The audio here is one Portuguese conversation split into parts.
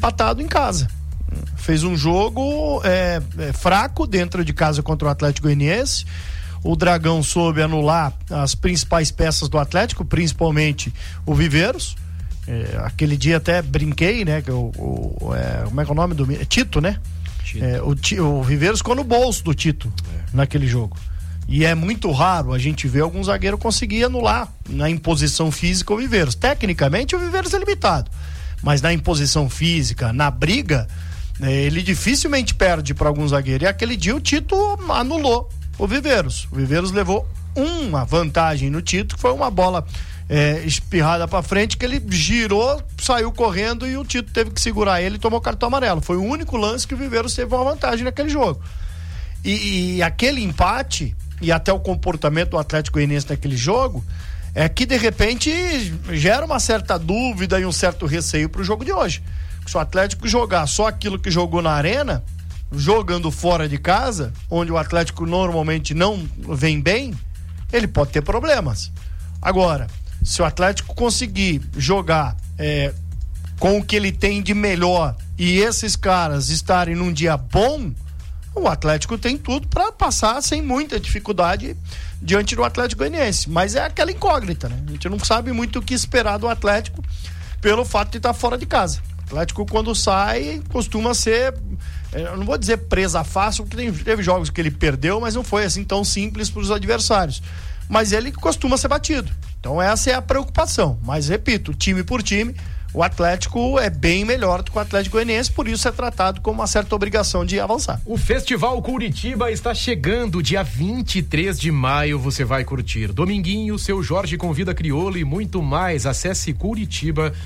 empatado em casa. Fez um jogo fraco dentro de casa contra o Atlético Goianiense. O Dragão soube anular as principais peças do Atlético, principalmente o Viveiros. Aquele dia até brinquei, né? Como é que é o nome do... Tito, né? O Viveiros ficou no bolso do Tito naquele jogo. E é muito raro a gente ver algum zagueiro conseguir anular na imposição física o Viveiros. Tecnicamente o Viveiros é limitado, mas na imposição física, na briga, ele dificilmente perde para algum zagueiro. E aquele dia o Tito anulou o Viveiros. O Viveiros levou uma vantagem no Tito, que foi uma bola espirrada para frente, que ele girou, saiu correndo e o Tito teve que segurar ele e tomou cartão amarelo. Foi o único lance que o Viveiros teve uma vantagem naquele jogo. E aquele empate e até o comportamento do Atlético Goianiense naquele jogo é que de repente gera uma certa dúvida e um certo receio pro jogo de hoje. Se o Atlético jogar só aquilo que jogou na arena, jogando fora de casa, onde o Atlético normalmente não vem bem, ele pode ter problemas. Agora, se o Atlético conseguir jogar com o que ele tem de melhor e esses caras estarem num dia bom, o Atlético tem tudo para passar sem muita dificuldade diante do Atlético Goianiense. Mas é aquela incógnita, né? A gente não sabe muito o que esperar do Atlético pelo fato de estar fora de casa. O Atlético, quando sai, costuma ser, eu não vou dizer presa fácil, porque teve jogos que ele perdeu, mas não foi assim tão simples para os adversários. Mas ele costuma ser batido. Então essa é a preocupação. Mas repito, time por time, o Atlético é bem melhor do que o Atlético Goianiense, por isso é tratado com uma certa obrigação de avançar. O Festival Curitiba está chegando, dia 23 de maio você vai curtir. Dominguinho, seu Jorge convida Crioulo e muito mais. Acesse curitiba.arte.br.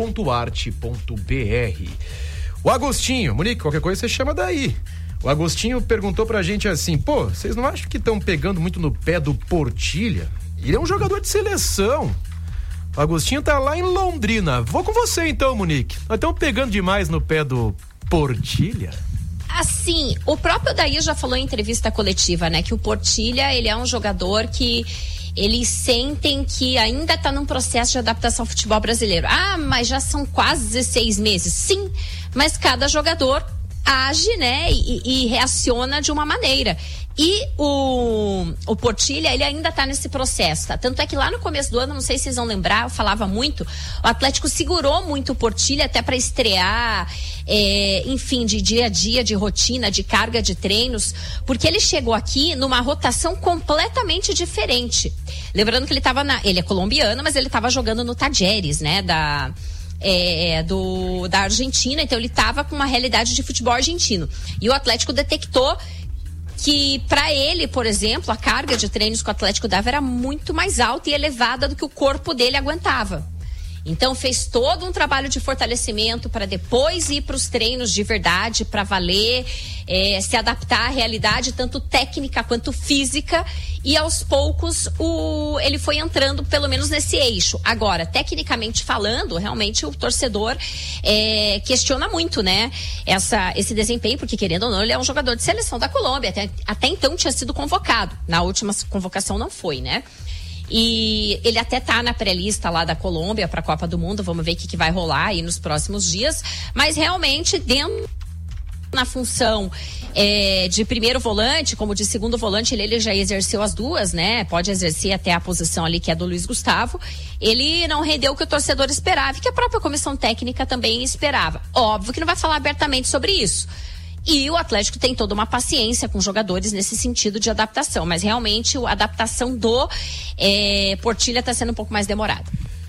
O Agostinho, Monique, qualquer coisa você chama daí. O Agostinho perguntou pra gente assim, vocês não acham que estão pegando muito no pé do Portilha? Ele é um jogador de seleção. O Agostinho tá lá em Londrina. Vou com você então, Monique. Nós estamos pegando demais no pé do Portilha? Assim, o próprio Daí já falou em entrevista coletiva, né? Que o Portilha, ele é um jogador que eles sentem que ainda está num processo de adaptação ao futebol brasileiro. Mas já são quase 16 meses. Sim, mas cada jogador age, né? E reaciona de uma maneira. E o Portilha, ele ainda tá nesse processo, tá? Tanto é que lá no começo do ano, não sei se vocês vão lembrar, eu falava muito, o Atlético segurou muito o Portilha até para estrear, enfim, de dia a dia, de rotina, de carga de treinos, porque ele chegou aqui numa rotação completamente diferente. Lembrando que ele é colombiano, mas ele tava jogando no Tajeres, né? Da Argentina, então ele tava com uma realidade de futebol argentino. E o Atlético detectou que para ele, por exemplo, a carga de treinos que o Atlético dava era muito mais alta e elevada do que o corpo dele aguentava. Então fez todo um trabalho de fortalecimento para depois ir para os treinos de verdade, para valer, se adaptar à realidade tanto técnica quanto física, e aos poucos ele foi entrando pelo menos nesse eixo. Agora, tecnicamente falando, realmente o torcedor questiona muito, né, esse desempenho, porque querendo ou não, ele é um jogador de seleção da Colômbia, até então tinha sido convocado, na última convocação não foi, né? E ele até tá na pré-lista lá da Colômbia para a Copa do Mundo, vamos ver o que vai rolar aí nos próximos dias, mas realmente dentro na função de primeiro volante, como de segundo volante, ele já exerceu as duas, né? Pode exercer até a posição ali que é do Luiz Gustavo. Ele não rendeu o que o torcedor esperava e que a própria comissão técnica também esperava. Óbvio que não vai falar abertamente sobre isso. E o Atlético tem toda uma paciência com jogadores nesse sentido de adaptação, mas realmente a adaptação do Portilha está sendo um pouco mais demorada.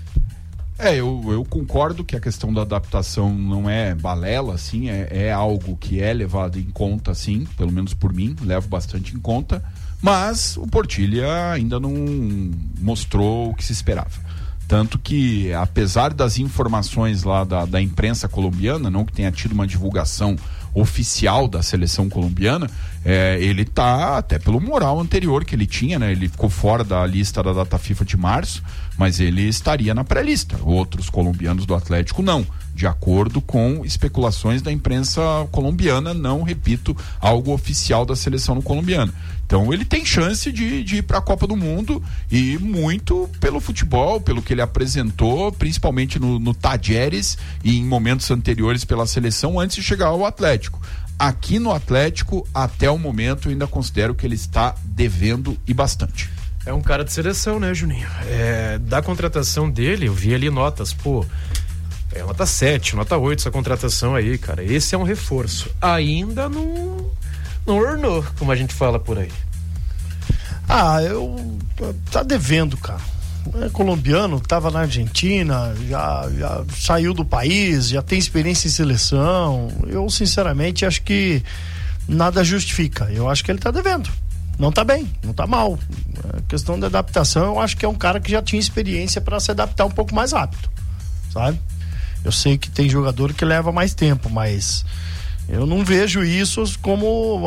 Eu concordo que a questão da adaptação não é balela, assim, é algo que é levado em conta, sim, pelo menos por mim, levo bastante em conta, mas o Portilha ainda não mostrou o que se esperava. Tanto que, apesar das informações lá da imprensa colombiana, não que tenha tido uma divulgação oficial da seleção colombiana, ele tá até pelo moral anterior que ele tinha, né? Ele ficou fora da lista da data FIFA de março, mas ele estaria na pré-lista. Outros colombianos do Atlético não. de acordo com especulações da imprensa colombiana, não, repito, algo oficial da seleção colombiana. Então ele tem chance de ir para a Copa do Mundo, e muito pelo futebol, pelo que ele apresentou, principalmente no Tajeres e em momentos anteriores pela seleção, antes de chegar ao Atlético. Aqui no Atlético, até o momento, eu ainda considero que ele está devendo e bastante. É um cara de seleção, né, Juninho? Da contratação dele, eu vi ali notas, nota 7, nota 8 essa contratação aí, cara. Esse é um reforço. Ainda não ornou, como a gente fala por aí. Tá devendo, cara. É colombiano, tava na Argentina, já saiu do país, já tem experiência em seleção. Eu, sinceramente, acho que nada justifica. Eu acho que ele tá devendo. Não tá bem, não tá mal. A questão da adaptação, eu acho que é um cara que já tinha experiência para se adaptar um pouco mais rápido, sabe? Eu sei que tem jogador que leva mais tempo, mas eu não vejo isso como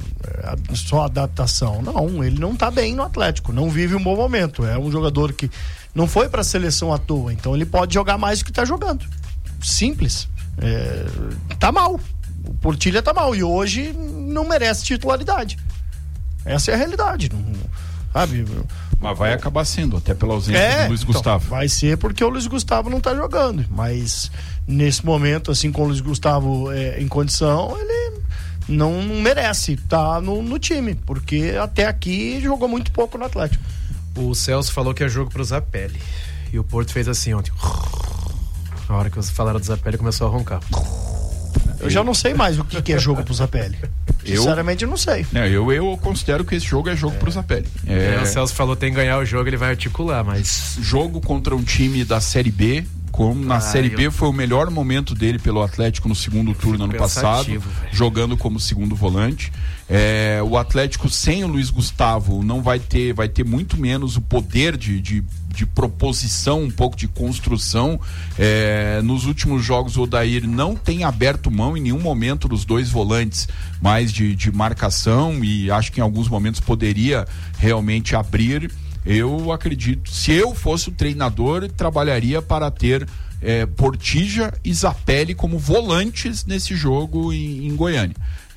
só adaptação. Não, ele não tá bem no Atlético, não vive um bom momento. É um jogador que não foi pra seleção à toa, então ele pode jogar mais do que tá jogando. Simples. Tá mal. O Portilha tá mal e hoje não merece titularidade. Essa é a realidade, sabe? Mas vai acabar sendo, até pela ausência do Luiz Gustavo. Vai ser porque o Luiz Gustavo não tá jogando, mas nesse momento, assim, com o Luiz Gustavo em condição, ele não merece estar no time, porque até aqui jogou muito pouco no Atlético. O Celso falou que é jogo pro Zapelli, e o Porto fez assim ontem. Na hora que vocês falaram do Zapelli, começou a roncar. Eu já não sei mais o que é jogo pro Zapelli. Sinceramente, eu não sei. Eu considero que esse jogo é jogo pro Zapelli. O Celso falou que tem que ganhar o jogo, ele vai articular, mas... Jogo contra um time da Série B, como na Série B foi o melhor momento dele pelo Atlético no segundo turno ano passado, jogando como segundo volante. O Atlético sem o Luiz Gustavo não vai ter muito menos o poder de proposição, um pouco de construção. Nos últimos jogos o Odair não tem aberto mão em nenhum momento dos dois volantes, mais de marcação, e acho que em alguns momentos poderia realmente abrir. Eu acredito, se eu fosse o treinador, trabalharia para ter Portilla e Zapelli como volantes nesse jogo em Goiânia.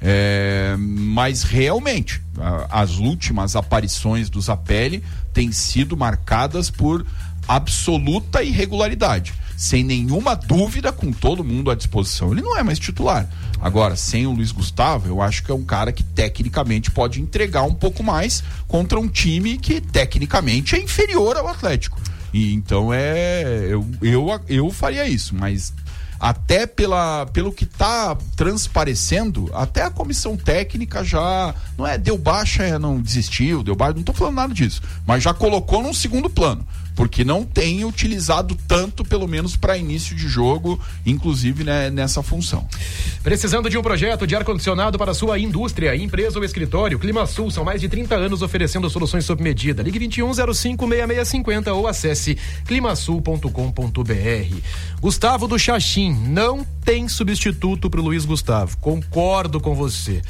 Mas realmente as últimas aparições do Zapelli têm sido marcadas por absoluta irregularidade, sem nenhuma dúvida, com todo mundo à disposição. Ele não é mais titular. Agora, sem o Luiz Gustavo, eu acho que é um cara que tecnicamente pode entregar um pouco mais contra um time que tecnicamente é inferior ao Atlético. E então eu faria isso, mas até pelo que está transparecendo, até a comissão técnica já deu baixa, não desistiu, deu baixa, não estou falando nada disso, mas já colocou num segundo plano, porque não tem utilizado tanto, pelo menos para início de jogo, inclusive, né, nessa função. Precisando de um projeto de ar-condicionado para sua indústria, empresa ou escritório? Climasul, são mais de 30 anos oferecendo soluções sob medida. Ligue 2105-6650 ou acesse climasul.com.br. Gustavo do Xaxim, não tem substituto pro Luiz Gustavo, concordo com você.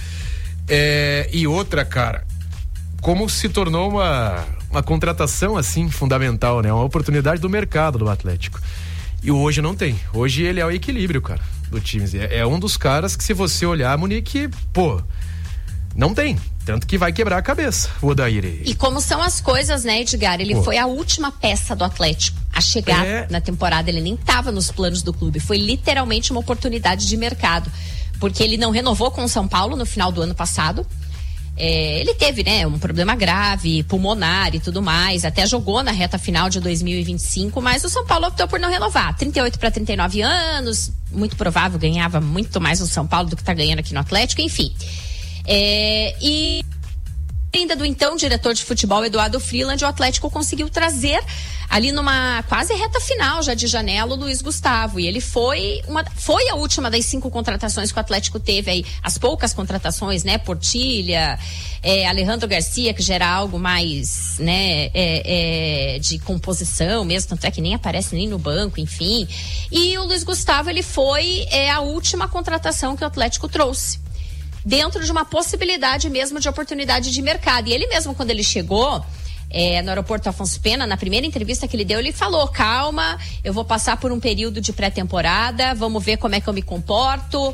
E outra, cara, como se tornou uma contratação assim fundamental, né? Uma oportunidade do mercado do Atlético. E hoje não tem. Hoje ele é o equilíbrio, cara, do time. É um dos caras que, se você olhar, Monique, não tem. Tanto que vai quebrar a cabeça o Odair. E como são as coisas, né, Edgar? Ele foi a última peça do Atlético a chegar na temporada. Ele nem estava nos planos do clube. Foi literalmente uma oportunidade de mercado. Porque ele não renovou com o São Paulo no final do ano passado. Ele teve, né, um problema grave, pulmonar e tudo mais, até jogou na reta final de 2025, mas o São Paulo optou por não renovar. 38 para 39 anos, muito provável, ganhava muito mais no São Paulo do que está ganhando aqui no Atlético, enfim. E ainda do então diretor de futebol Eduardo Freeland, o Atlético conseguiu trazer ali numa quase reta final já de janela o Luiz Gustavo, e ele foi a última das 5 contratações que o Atlético teve aí, as poucas contratações, né, Portilha, Alejandro Garcia, que gera algo mais, né, de composição mesmo, tanto é que nem aparece nem no banco, enfim, e o Luiz Gustavo, ele foi a última contratação que o Atlético trouxe, dentro de uma possibilidade mesmo de oportunidade de mercado. E ele mesmo, quando ele chegou, no aeroporto Afonso Pena, na primeira entrevista que ele deu, ele falou, calma, eu vou passar por um período de pré-temporada, vamos ver como é que eu me comporto.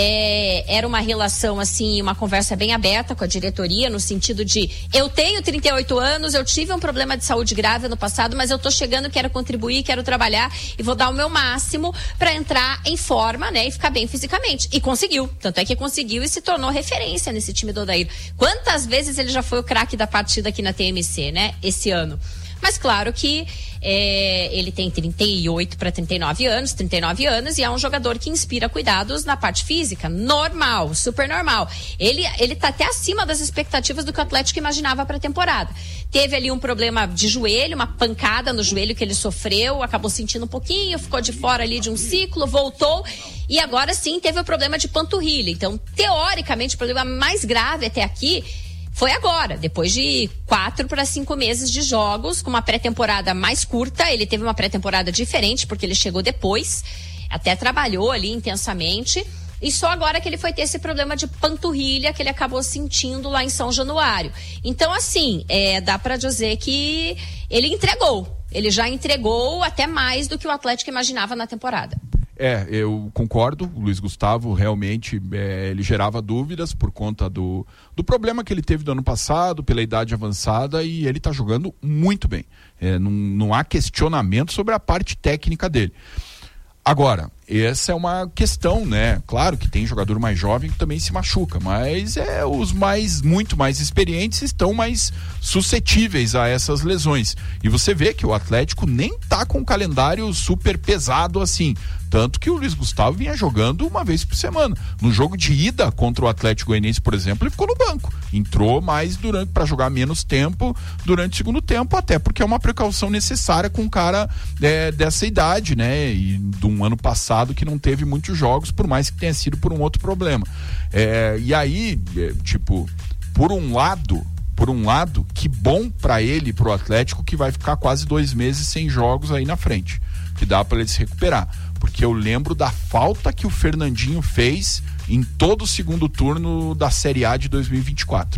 Era uma relação, assim, uma conversa bem aberta com a diretoria, no sentido de, eu tenho 38 anos, eu tive um problema de saúde grave no passado, mas eu tô chegando, quero contribuir, quero trabalhar e vou dar o meu máximo para entrar em forma, né, e ficar bem fisicamente. E conseguiu, tanto é que conseguiu e se tornou referência nesse time do Odair. Quantas vezes ele já foi o craque da partida aqui na TMC, né, esse ano? Mas claro que ele tem 38 para 39 anos e é um jogador que inspira cuidados na parte física, normal, super normal. Ele tá até acima das expectativas do que o Atlético imaginava para a temporada. Teve ali um problema de joelho, uma pancada no joelho que ele sofreu, acabou sentindo um pouquinho, ficou de fora ali de um ciclo, voltou e agora sim teve o problema de panturrilha. Então, teoricamente, o problema mais grave até aqui foi agora, depois de 4 para 5 meses de jogos, com uma pré-temporada mais curta. Ele teve uma pré-temporada diferente, porque ele chegou depois, até trabalhou ali intensamente, e só agora que ele foi ter esse problema de panturrilha que ele acabou sentindo lá em São Januário. Então, assim, dá para dizer que ele já entregou até mais do que o Atlético imaginava na temporada. Eu concordo, o Luiz Gustavo realmente ele gerava dúvidas por conta do problema que ele teve do ano passado, pela idade avançada, e ele está jogando muito bem. Não há questionamento sobre a parte técnica dele. Agora, essa é uma questão, né? Claro que tem jogador mais jovem que também se machuca, mas os muito mais experientes estão mais suscetíveis a essas lesões. E você vê que o Atlético nem tá com um calendário super pesado assim. Tanto que o Luiz Gustavo vinha jogando uma vez por semana. No jogo de ida contra o Atlético Goianiense, por exemplo, ele ficou no banco. Entrou mais para jogar menos tempo durante o segundo tempo, até porque é uma precaução necessária com um cara dessa idade, né? E de um ano passado que não teve muitos jogos, por mais que tenha sido por um outro problema. E aí, por um lado, que bom para ele, pro Atlético, que vai ficar quase 2 meses sem jogos aí na frente, que dá para ele se recuperar. Porque eu lembro da falta que o Fernandinho fez em todo o segundo turno da Série A de 2024.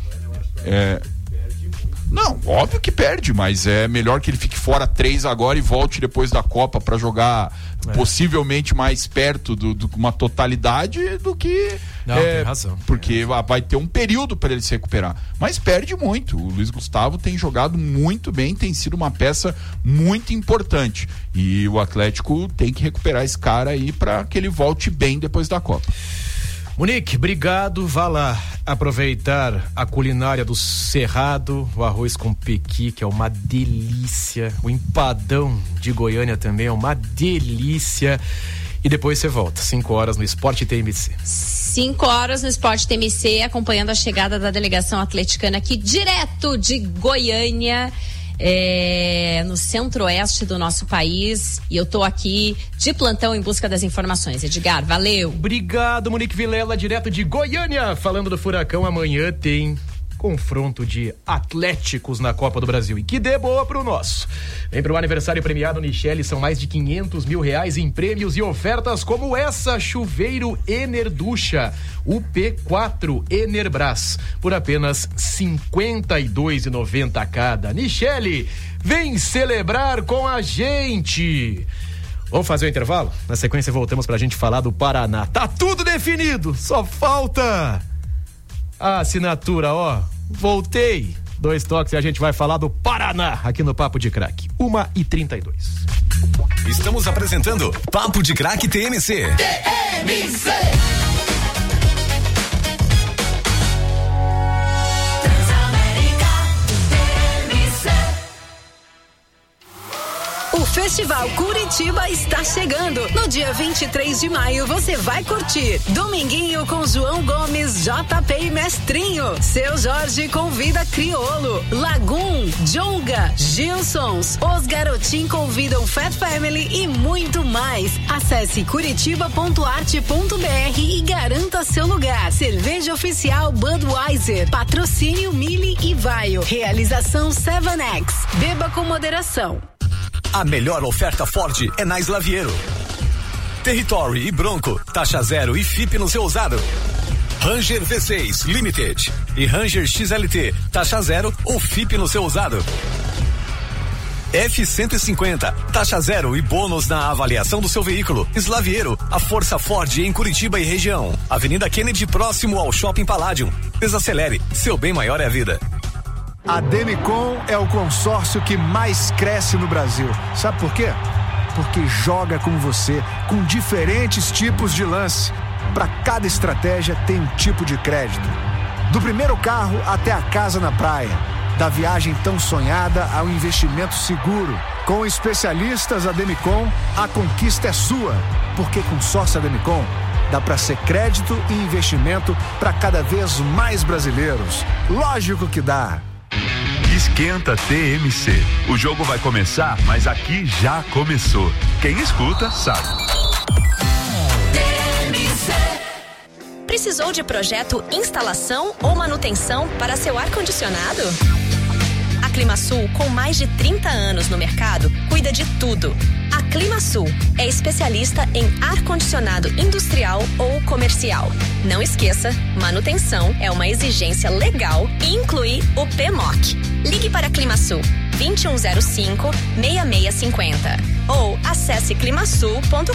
Não, óbvio que perde, mas é melhor que ele fique fora 3 agora e volte depois da Copa para jogar possivelmente mais perto de uma totalidade do que... Não, tem razão. Porque vai ter um período para ele se recuperar. Mas perde muito. O Luiz Gustavo tem jogado muito bem, tem sido uma peça muito importante. E o Atlético tem que recuperar esse cara aí para que ele volte bem depois da Copa. Monique, obrigado. Vá lá aproveitar a culinária do Cerrado, o arroz com pequi, que é uma delícia, o empadão de Goiânia também é uma delícia, e depois você volta, 5 horas no Esporte TMC. 5 horas no Esporte TMC, acompanhando a chegada da delegação atleticana aqui direto de Goiânia, no centro-oeste do nosso país, e eu tô aqui de plantão em busca das informações. Edgar, valeu. Obrigado, Monique Vilela, direto de Goiânia, falando do Furacão. Amanhã tem confronto de Atléticos na Copa do Brasil, e que dê boa pro nosso. Vem pro aniversário premiado Nichelle, são mais de R$500 mil em prêmios e ofertas como essa: chuveiro Enerducha UP4 Enerbras por apenas R$52,90 cada. Nichelle, vem celebrar com a gente. Vamos fazer o intervalo? Na sequência voltamos pra gente falar do Paraná. Tá tudo definido, só falta a assinatura, ó. Voltei. 2 toques e a gente vai falar do Paraná aqui no Papo de Craque. 1h32. Estamos apresentando Papo de Craque TMC. TMC. O Festival Curitiba está chegando. No dia 23 de maio você vai curtir Dominguinho com João Gomes, JP e Mestrinho. Seu Jorge convida Criolo, Lagum, Jonga, Gilsons, Os Garotim convidam Fat Family e muito mais. Acesse curitiba.arte.br e garanta seu lugar. Cerveja oficial Budweiser, patrocínio Mili e Vaio. Realização 7X. Beba com moderação. A melhor oferta Ford é na Slaviero. Territory e Bronco, taxa 0 e FIP no seu usado. Ranger V6 Limited e Ranger XLT, taxa 0 ou FIP no seu usado. F-150, taxa 0 e bônus na avaliação do seu veículo. Slaviero, a força Ford em Curitiba e região. Avenida Kennedy, próximo ao Shopping Palladium. Desacelere, seu bem maior é a vida. A Demicon é o consórcio que mais cresce no Brasil. Sabe por quê? Porque joga com você, com diferentes tipos de lance. Para cada estratégia tem um tipo de crédito. Do primeiro carro até a casa na praia. Da viagem tão sonhada ao investimento seguro. Com especialistas Ademicon, a conquista é sua. Porque com sócio Ademicon, dá para ser crédito e investimento para cada vez mais brasileiros. Lógico que dá. Esquenta TMC. O jogo vai começar, mas aqui já começou. Quem escuta sabe. Precisou de projeto, instalação ou manutenção para seu ar-condicionado? A Climasul, com mais de 30 anos no mercado, cuida de tudo. A Climasul é especialista em ar-condicionado industrial ou comercial. Não esqueça, manutenção é uma exigência legal e inclui o PMOC. Ligue para a Climasul 2105-6650 ou acesse climasul.com.br.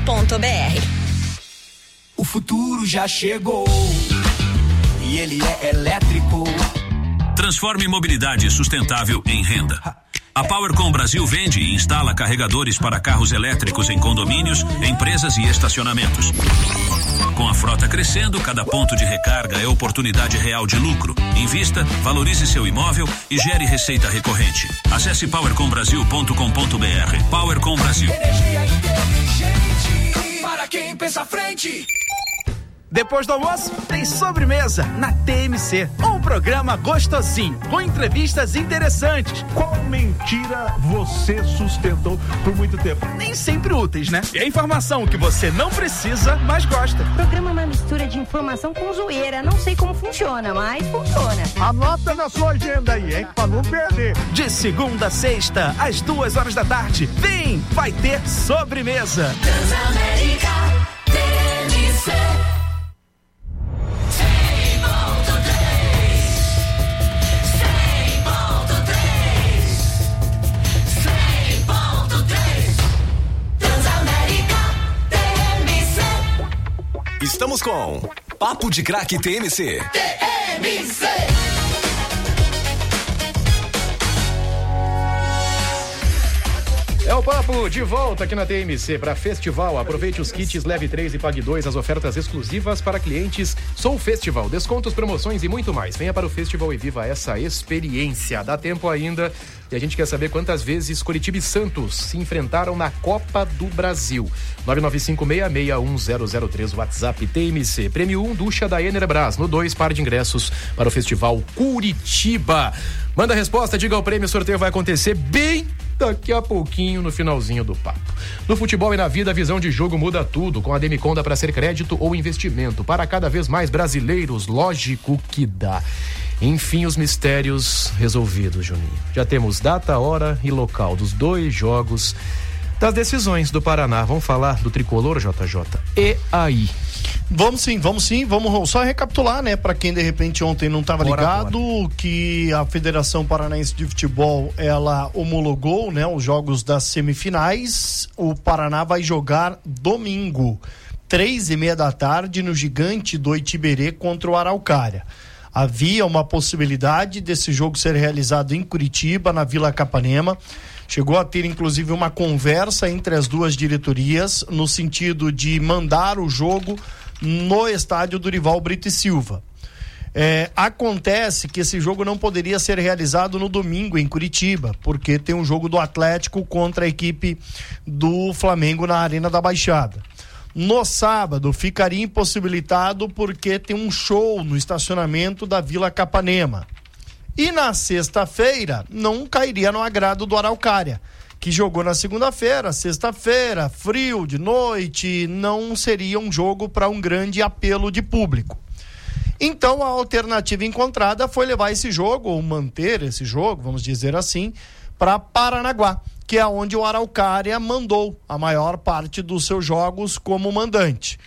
O futuro já chegou e ele é elétrico. Transforme mobilidade sustentável em renda. A Powercom Brasil vende e instala carregadores para carros elétricos em condomínios, empresas e estacionamentos. Com a frota crescendo, cada ponto de recarga é oportunidade real de lucro. Invista, valorize seu imóvel e gere receita recorrente. Acesse powercombrasil.com.br. Powercom Brasil. Energia inteligente para quem pensa à frente. Depois do almoço, tem sobremesa na TMC. Um programa gostosinho, com entrevistas interessantes. Qual mentira você sustentou por muito tempo? Nem sempre úteis, né? E a informação que você não precisa, mas gosta. O programa é uma mistura de informação com zoeira. Não sei como funciona, mas funciona. Anota na sua agenda aí, hein? Pra não perder. De segunda a sexta, às 2h da tarde. Vem, vai ter sobremesa. Transamérica, TMC. Estamos com Papo de Craque TMC. TMC. É o Papo de volta aqui na TMC para Festival. Aproveite os kits, leve 3 e pague 2, as ofertas exclusivas para clientes. Sou Festival, descontos, promoções e muito mais. Venha para o Festival e viva essa experiência. Dá tempo ainda e a gente quer saber quantas vezes Coritiba e Santos se enfrentaram na Copa do Brasil. 995661003, WhatsApp TMC. Prêmio 1, ducha da Enerbras. No 2, par de ingressos para o Festival Curitiba. Manda a resposta, diga o prêmio, o sorteio vai acontecer bem daqui a pouquinho no finalzinho do papo. No futebol e na vida, a visão de jogo muda tudo. Com a Demicon dá para ser crédito ou investimento. Para cada vez mais brasileiros, lógico que dá. Enfim, os mistérios resolvidos, Juninho. Já temos data, hora e local dos 2 jogos das decisões do Paraná. Vamos falar do tricolor, JJ. E aí? Vamos sim. Vamos só recapitular, né? Para quem de repente ontem não estava ligado, que a Federação Paranaense de Futebol, ela homologou, né, os jogos das semifinais. O Paraná vai jogar domingo, 3h30 da tarde, no Gigante do Itiberê contra o Araucária. Havia uma possibilidade desse jogo ser realizado em Curitiba, na Vila Capanema. Chegou a ter, inclusive, uma conversa entre as duas diretorias no sentido de mandar o jogo no estádio Dorival Brito e Silva. Acontece que esse jogo não poderia ser realizado no domingo em Curitiba, porque tem um jogo do Atlético contra a equipe do Flamengo na Arena da Baixada. No sábado ficaria impossibilitado porque tem um show no estacionamento da Vila Capanema. E na sexta-feira não cairia no agrado do Araucária, que jogou na segunda-feira, sexta-feira, frio de noite, não seria um jogo para um grande apelo de público. Então a alternativa encontrada foi levar esse jogo, ou manter esse jogo, vamos dizer assim, para Paranaguá, que é onde o Araucária mandou a maior parte dos seus jogos como mandante.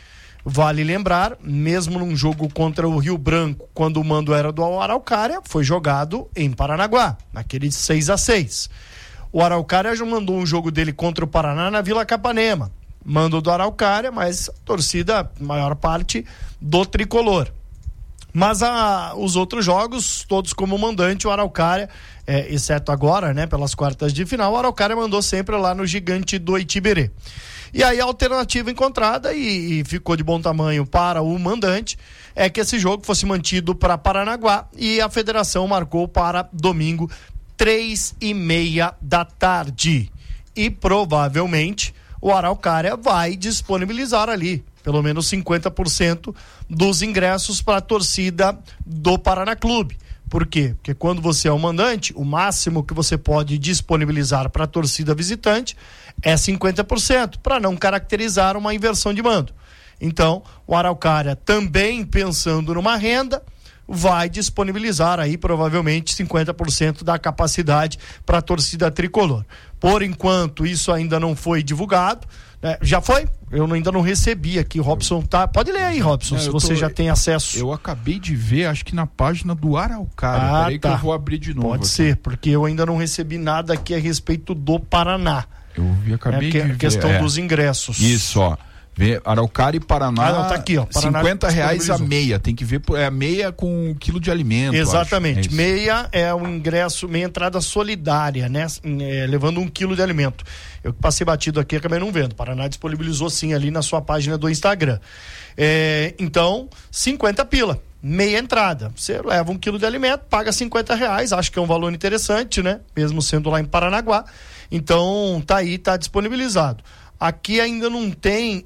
Vale lembrar, mesmo num jogo contra o Rio Branco, quando o mando era do Araucária, foi jogado em Paranaguá, naquele 6-6. O Araucária já mandou um jogo dele contra o Paraná na Vila Capanema. Mando do Araucária, mas a torcida, maior parte, do tricolor. Mas os outros jogos, todos como mandante, o Araucária, exceto agora, né, pelas quartas de final, o Araucária mandou sempre lá no Gigante do Itiberê. E aí a alternativa encontrada, e ficou de bom tamanho para o mandante, é que esse jogo fosse mantido para Paranaguá, e a federação marcou para domingo, 3:30 da tarde. E provavelmente o Araucária vai disponibilizar ali pelo menos 50% dos ingressos para a torcida do Paraná Clube. Por quê? Porque quando você é o mandante, o máximo que você pode disponibilizar para a torcida visitante é 50%, para não caracterizar uma inversão de mando. Então, o Araucária, também pensando numa renda, vai disponibilizar aí provavelmente 50% da capacidade para a torcida tricolor. Por enquanto, isso ainda não foi divulgado. Já foi? Eu ainda não recebi aqui. O Robson tá. Pode ler aí, Robson, se você já tem acesso. Eu acabei de ver, acho que na página do Araucária. Peraí que eu vou abrir de novo. Pode ser, porque eu ainda não recebi nada aqui a respeito do Paraná. Acabei de ver. A questão dos ingressos. Isso, ó. Araucária e Paraná, não, tá aqui, ó. Paraná R$50 a meia, tem que ver, a meia com 1 quilo de alimento. Exatamente, meia é um ingresso, meia entrada solidária, né? Levando 1 quilo de alimento. Eu que passei batido aqui, acabei não vendo. Paraná disponibilizou sim ali na sua página do Instagram. Então, 50 pila, meia entrada. Você leva 1 quilo de alimento, paga R$50, acho que é um valor interessante, né? Mesmo sendo lá em Paranaguá. Então, tá aí, tá disponibilizado. Aqui ainda não tem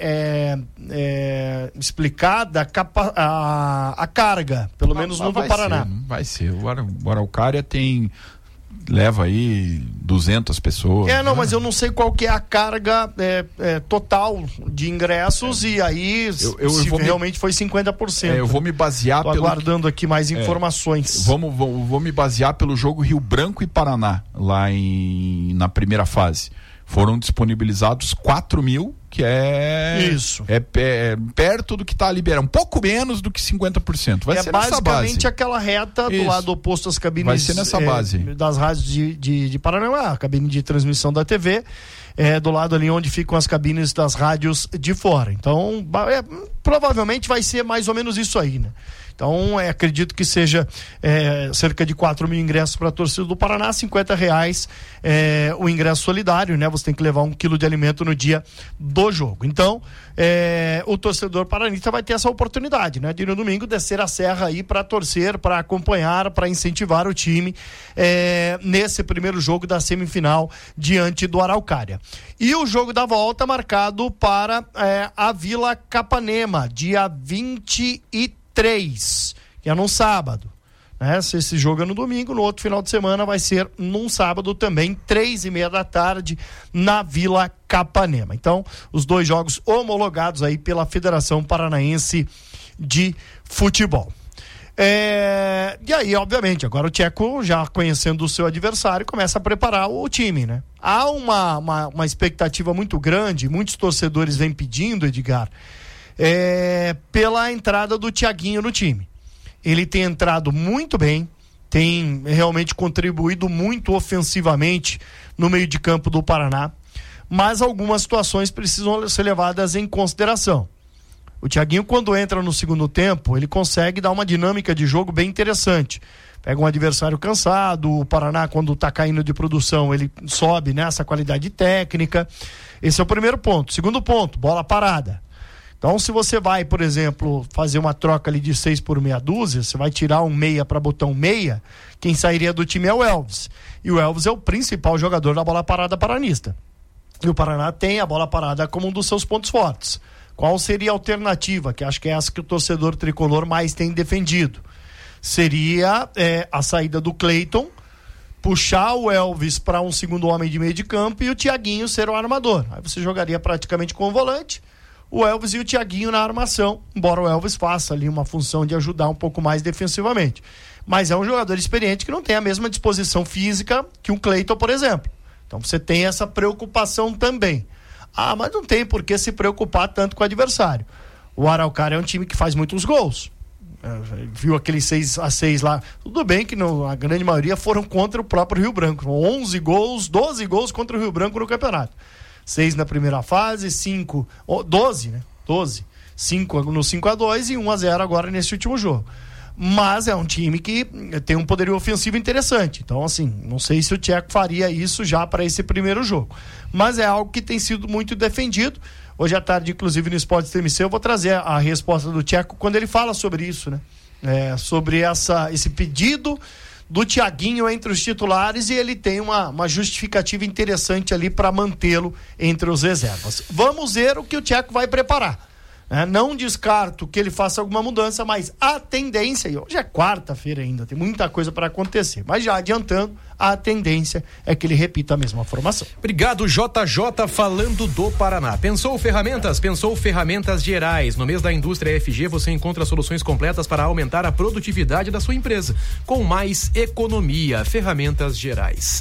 explicada a carga, pelo menos no do Paraná. Vai ser. O Araucária leva aí 200 pessoas. Não, mas eu não sei qual que é a carga total de ingressos e aí realmente foi 50%. Eu vou me basear Tô aguardando aqui mais informações. Vou me basear pelo jogo Rio Branco e Paraná, lá na primeira fase. Foram disponibilizados 4.000, que isso. É perto do que está liberado, um pouco menos do que 50%. Vai ser nessa base. Basicamente aquela reta do lado oposto às cabines. Vai ser nessa base. Das rádios de Paranaguá, a cabine de transmissão da TV, do lado ali onde ficam as cabines das rádios de fora. Então, provavelmente vai ser mais ou menos isso aí, né? Então, acredito que seja cerca de 4.000 ingressos para a torcida do Paraná, R$50 o ingresso solidário, né? Você tem que levar 1 quilo de alimento no dia do jogo. Então, o torcedor paranista vai ter essa oportunidade, né? De no domingo descer a serra aí para torcer, para acompanhar, para incentivar o time nesse primeiro jogo da semifinal diante do Araucária. E o jogo da volta marcado para a Vila Capanema, dia 23, que é num sábado, né? Se esse jogo é no domingo, no outro final de semana vai ser num sábado também, 3:30 da tarde, na Vila Capanema. Então, os dois jogos homologados aí pela Federação Paranaense de Futebol. E aí, obviamente, agora o Tcheco, já conhecendo o seu adversário, começa a preparar o time, né? Há uma expectativa muito grande, muitos torcedores vêm pedindo, Edgar, pela entrada do Thiaguinho no time. Ele tem entrado muito bem, tem realmente contribuído muito ofensivamente no meio de campo do Paraná, mas algumas situações precisam ser levadas em consideração. O Thiaguinho, quando entra no segundo tempo, ele consegue dar uma dinâmica de jogo bem interessante. Pega um adversário cansado, o Paraná, quando está caindo de produção, ele sobe nessa qualidade técnica. Esse é o primeiro ponto. Segundo ponto, bola parada. Então, se você vai, por exemplo, fazer uma troca ali de 6 por meia dúzia, você vai tirar um meia para botar um meia, quem sairia do time é o Elvis. E o Elvis é o principal jogador da bola parada paranista. E o Paraná tem a bola parada como um dos seus pontos fortes. Qual seria a alternativa? Que acho que é essa que o torcedor tricolor mais tem defendido. Seria a saída do Cleiton, puxar o Elvis para um segundo homem de meio de campo e o Thiaguinho ser o armador. Aí você jogaria praticamente com o volante, o Elvis e o Thiaguinho na armação, embora o Elvis faça ali uma função de ajudar um pouco mais defensivamente. Mas é um jogador experiente que não tem a mesma disposição física que um Cleiton, por exemplo. Então você tem essa preocupação também. Mas não tem por que se preocupar tanto com o adversário. O Araucária é um time que faz muitos gols. Viu aquele 6-6 lá, tudo bem que a grande maioria foram contra o próprio Rio Branco, 11 gols, 12 gols contra o Rio Branco no campeonato, 6 na primeira fase, 12, né? 12, 5 no 5-2 e 1-0 agora nesse último jogo. Mas é um time que tem um poderio ofensivo interessante. Então, assim, não sei se o Tcheco faria isso já para esse primeiro jogo. Mas é algo que tem sido muito defendido. Hoje à tarde, inclusive, no Esporte TMC, eu vou trazer a resposta do Tcheco quando ele fala sobre isso, né? Sobre esse pedido do Thiaguinho entre os titulares, e ele tem uma justificativa interessante ali para mantê-lo entre os reservas. Vamos ver o que o Tcheco vai preparar. Não descarto que ele faça alguma mudança, mas a tendência, e hoje é quarta-feira ainda, tem muita coisa para acontecer, mas já adiantando, a tendência é que ele repita a mesma formação. Obrigado, JJ, falando do Paraná. Pensou ferramentas? Pensou ferramentas Gerais. No mês da indústria FG você encontra soluções completas para aumentar a produtividade da sua empresa, com mais economia. Ferramentas Gerais.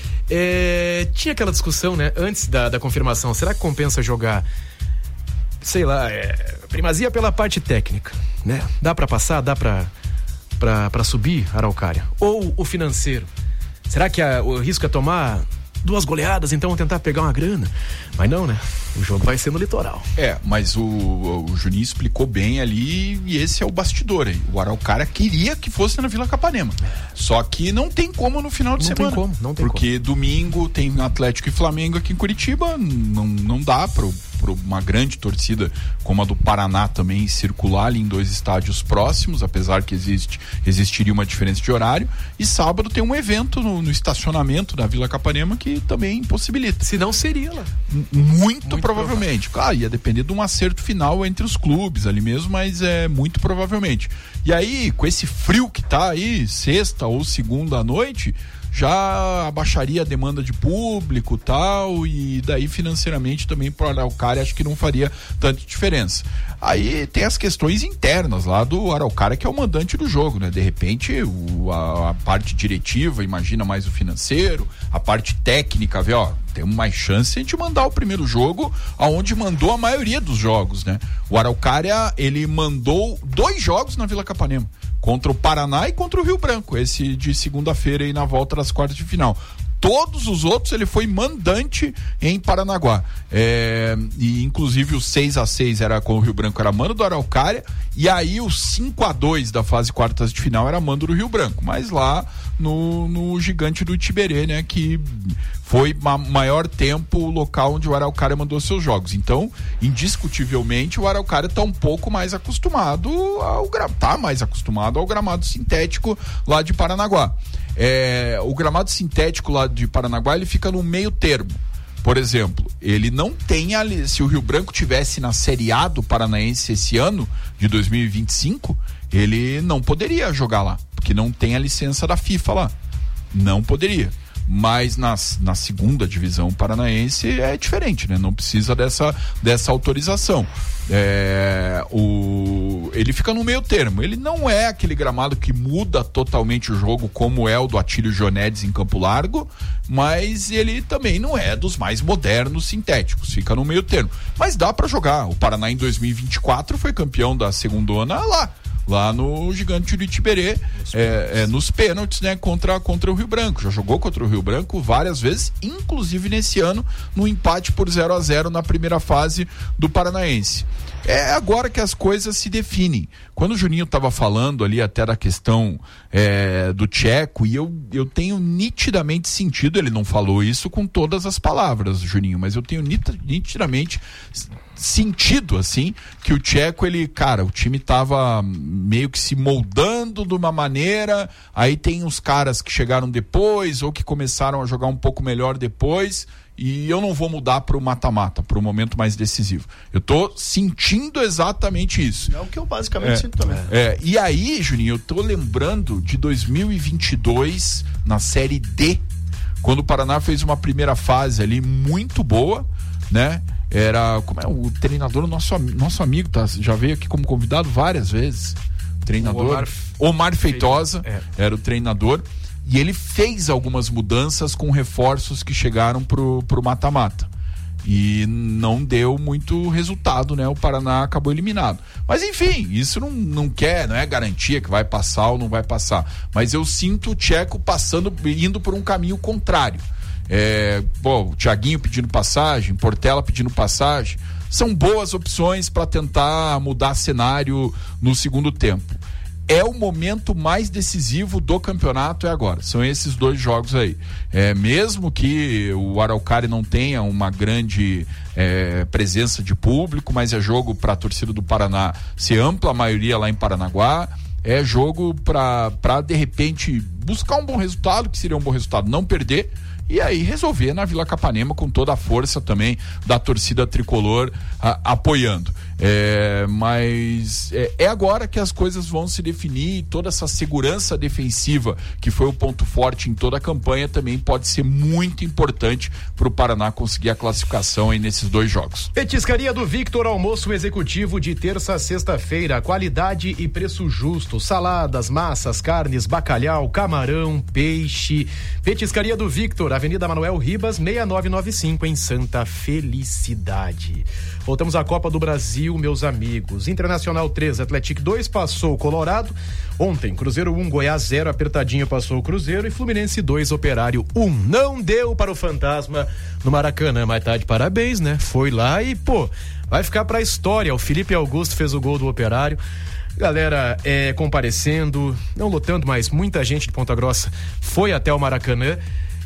Tinha aquela discussão, né, antes da confirmação, será que compensa jogar, sei lá, primazia pela parte técnica, né? Dá pra passar, dá pra subir, Araucária? Ou o financeiro? Será que o risco é tomar 2 goleadas, então tentar pegar uma grana? Mas não, né? O jogo vai ser no litoral. Mas o Juninho explicou bem ali, e esse é o bastidor aí. O Araucária queria que fosse na Vila Capanema. Só que não tem como no final de semana. Não tem porque domingo tem Atlético e Flamengo aqui em Curitiba, não dá para uma grande torcida como a do Paraná também circular ali em 2 estádios próximos, apesar que existiria uma diferença de horário. E sábado tem um evento no estacionamento da Vila Capanema que também impossibilita. Se não seria lá. Muito provavelmente. Claro, ia depender de um acerto final entre os clubes ali mesmo, mas muito provavelmente. E aí, com esse frio que tá aí, sexta ou segunda à noite, já abaixaria a demanda de público e tal, e daí financeiramente também para o Araucária acho que não faria tanta diferença. Aí tem as questões internas lá do Araucária, que é o mandante do jogo, né? De repente a parte diretiva imagina mais o financeiro, a parte técnica vê, tem mais chance de a gente mandar o primeiro jogo aonde mandou a maioria dos jogos, né? O Araucária, ele mandou 2 jogos na Vila Capanema, contra o Paraná e contra o Rio Branco, esse de segunda-feira aí na volta das quartas de final. Todos os outros ele foi mandante em Paranaguá. E inclusive o 6-6 era com o Rio Branco, era mando do Araucária, e aí o 5-2 da fase quartas de final era mando do Rio Branco, mas lá no Gigante do Tiberê, né, que foi maior tempo o local onde o Araucária mandou seus jogos. Então, indiscutivelmente, o Araucária está um pouco mais acostumado ao gramado sintético lá de Paranaguá. O gramado sintético lá de Paranaguá, ele fica no meio termo. Por exemplo, ele não tem se o Rio Branco tivesse na Série A do Paranaense esse ano, de 2025, ele não poderia jogar lá, porque não tem a licença da FIFA lá. Não poderia. Mas na segunda divisão paranaense é diferente, né? Não precisa dessa autorização. Ele fica no meio termo. Ele não é aquele gramado que muda totalmente o jogo, como é o do Atílio Jonedes em Campo Largo, mas ele também não é dos mais modernos sintéticos, fica no meio termo. Mas dá para jogar. O Paraná em 2024 foi campeão da segundona lá no Gigante de Tiberê, nos pênaltis, né, contra o Rio Branco. Já jogou contra o Rio Branco várias vezes, inclusive nesse ano, no empate por 0-0 na primeira fase do Paranaense. É agora que as coisas se definem. Quando o Juninho estava falando ali até da questão do Tcheco, e eu tenho nitidamente sentido, ele não falou isso com todas as palavras, Juninho, mas eu tenho nitidamente sentido, assim, que o Tcheco, o time tava meio que se moldando de uma maneira, aí tem uns caras que chegaram depois, ou que começaram a jogar um pouco melhor depois, e eu não vou mudar para o mata-mata, para o momento mais decisivo. Eu tô sentindo exatamente isso. É o que eu basicamente sinto também. E aí, Juninho, eu tô lembrando de 2022, na Série D, quando o Paraná fez uma primeira fase ali muito boa, né? Era, o treinador, nosso amigo, já veio aqui como convidado várias vezes. Treinador Omar Feitosa era o treinador, e ele fez algumas mudanças com reforços que chegaram pro mata-mata. E não deu muito resultado, né? O Paraná acabou eliminado. Mas enfim, isso não é garantia que vai passar ou não vai passar. Mas eu sinto o Tcheco indo por um caminho contrário. O Thiaguinho pedindo passagem, Portela pedindo passagem. São boas opções para tentar mudar cenário no segundo tempo. É o momento mais decisivo do campeonato agora. São esses 2 jogos aí. Mesmo que o Araucária não tenha uma grande presença de público, mas é jogo para a torcida do Paraná ser ampla a maioria lá em Paranaguá. É jogo para de repente buscar um bom resultado, que seria um bom resultado não perder, e aí resolver na Vila Capanema com toda a força também da torcida tricolor apoiando. Mas é agora que as coisas vão se definir, e toda essa segurança defensiva que foi o ponto forte em toda a campanha também pode ser muito importante para o Paraná conseguir a classificação aí nesses 2 jogos. Petiscaria do Victor, almoço executivo de terça a sexta-feira, qualidade e preço justo, saladas, massas, carnes, bacalhau, camarão, peixe. Petiscaria do Victor, Avenida Manuel Ribas, 6995 em Santa Felicidade. Voltamos à Copa do Brasil, meus amigos. Internacional 3, Atlético 2, passou o Colorado. Ontem, Cruzeiro 1, Goiás 0, apertadinho passou o Cruzeiro. E Fluminense 2, Operário 1. Não deu para o Fantasma no Maracanã, mas tá de parabéns, né? Foi lá e, vai ficar pra história. O Felipe Augusto fez o gol do Operário. Galera comparecendo, não lotando, mas muita gente de Ponta Grossa foi até o Maracanã.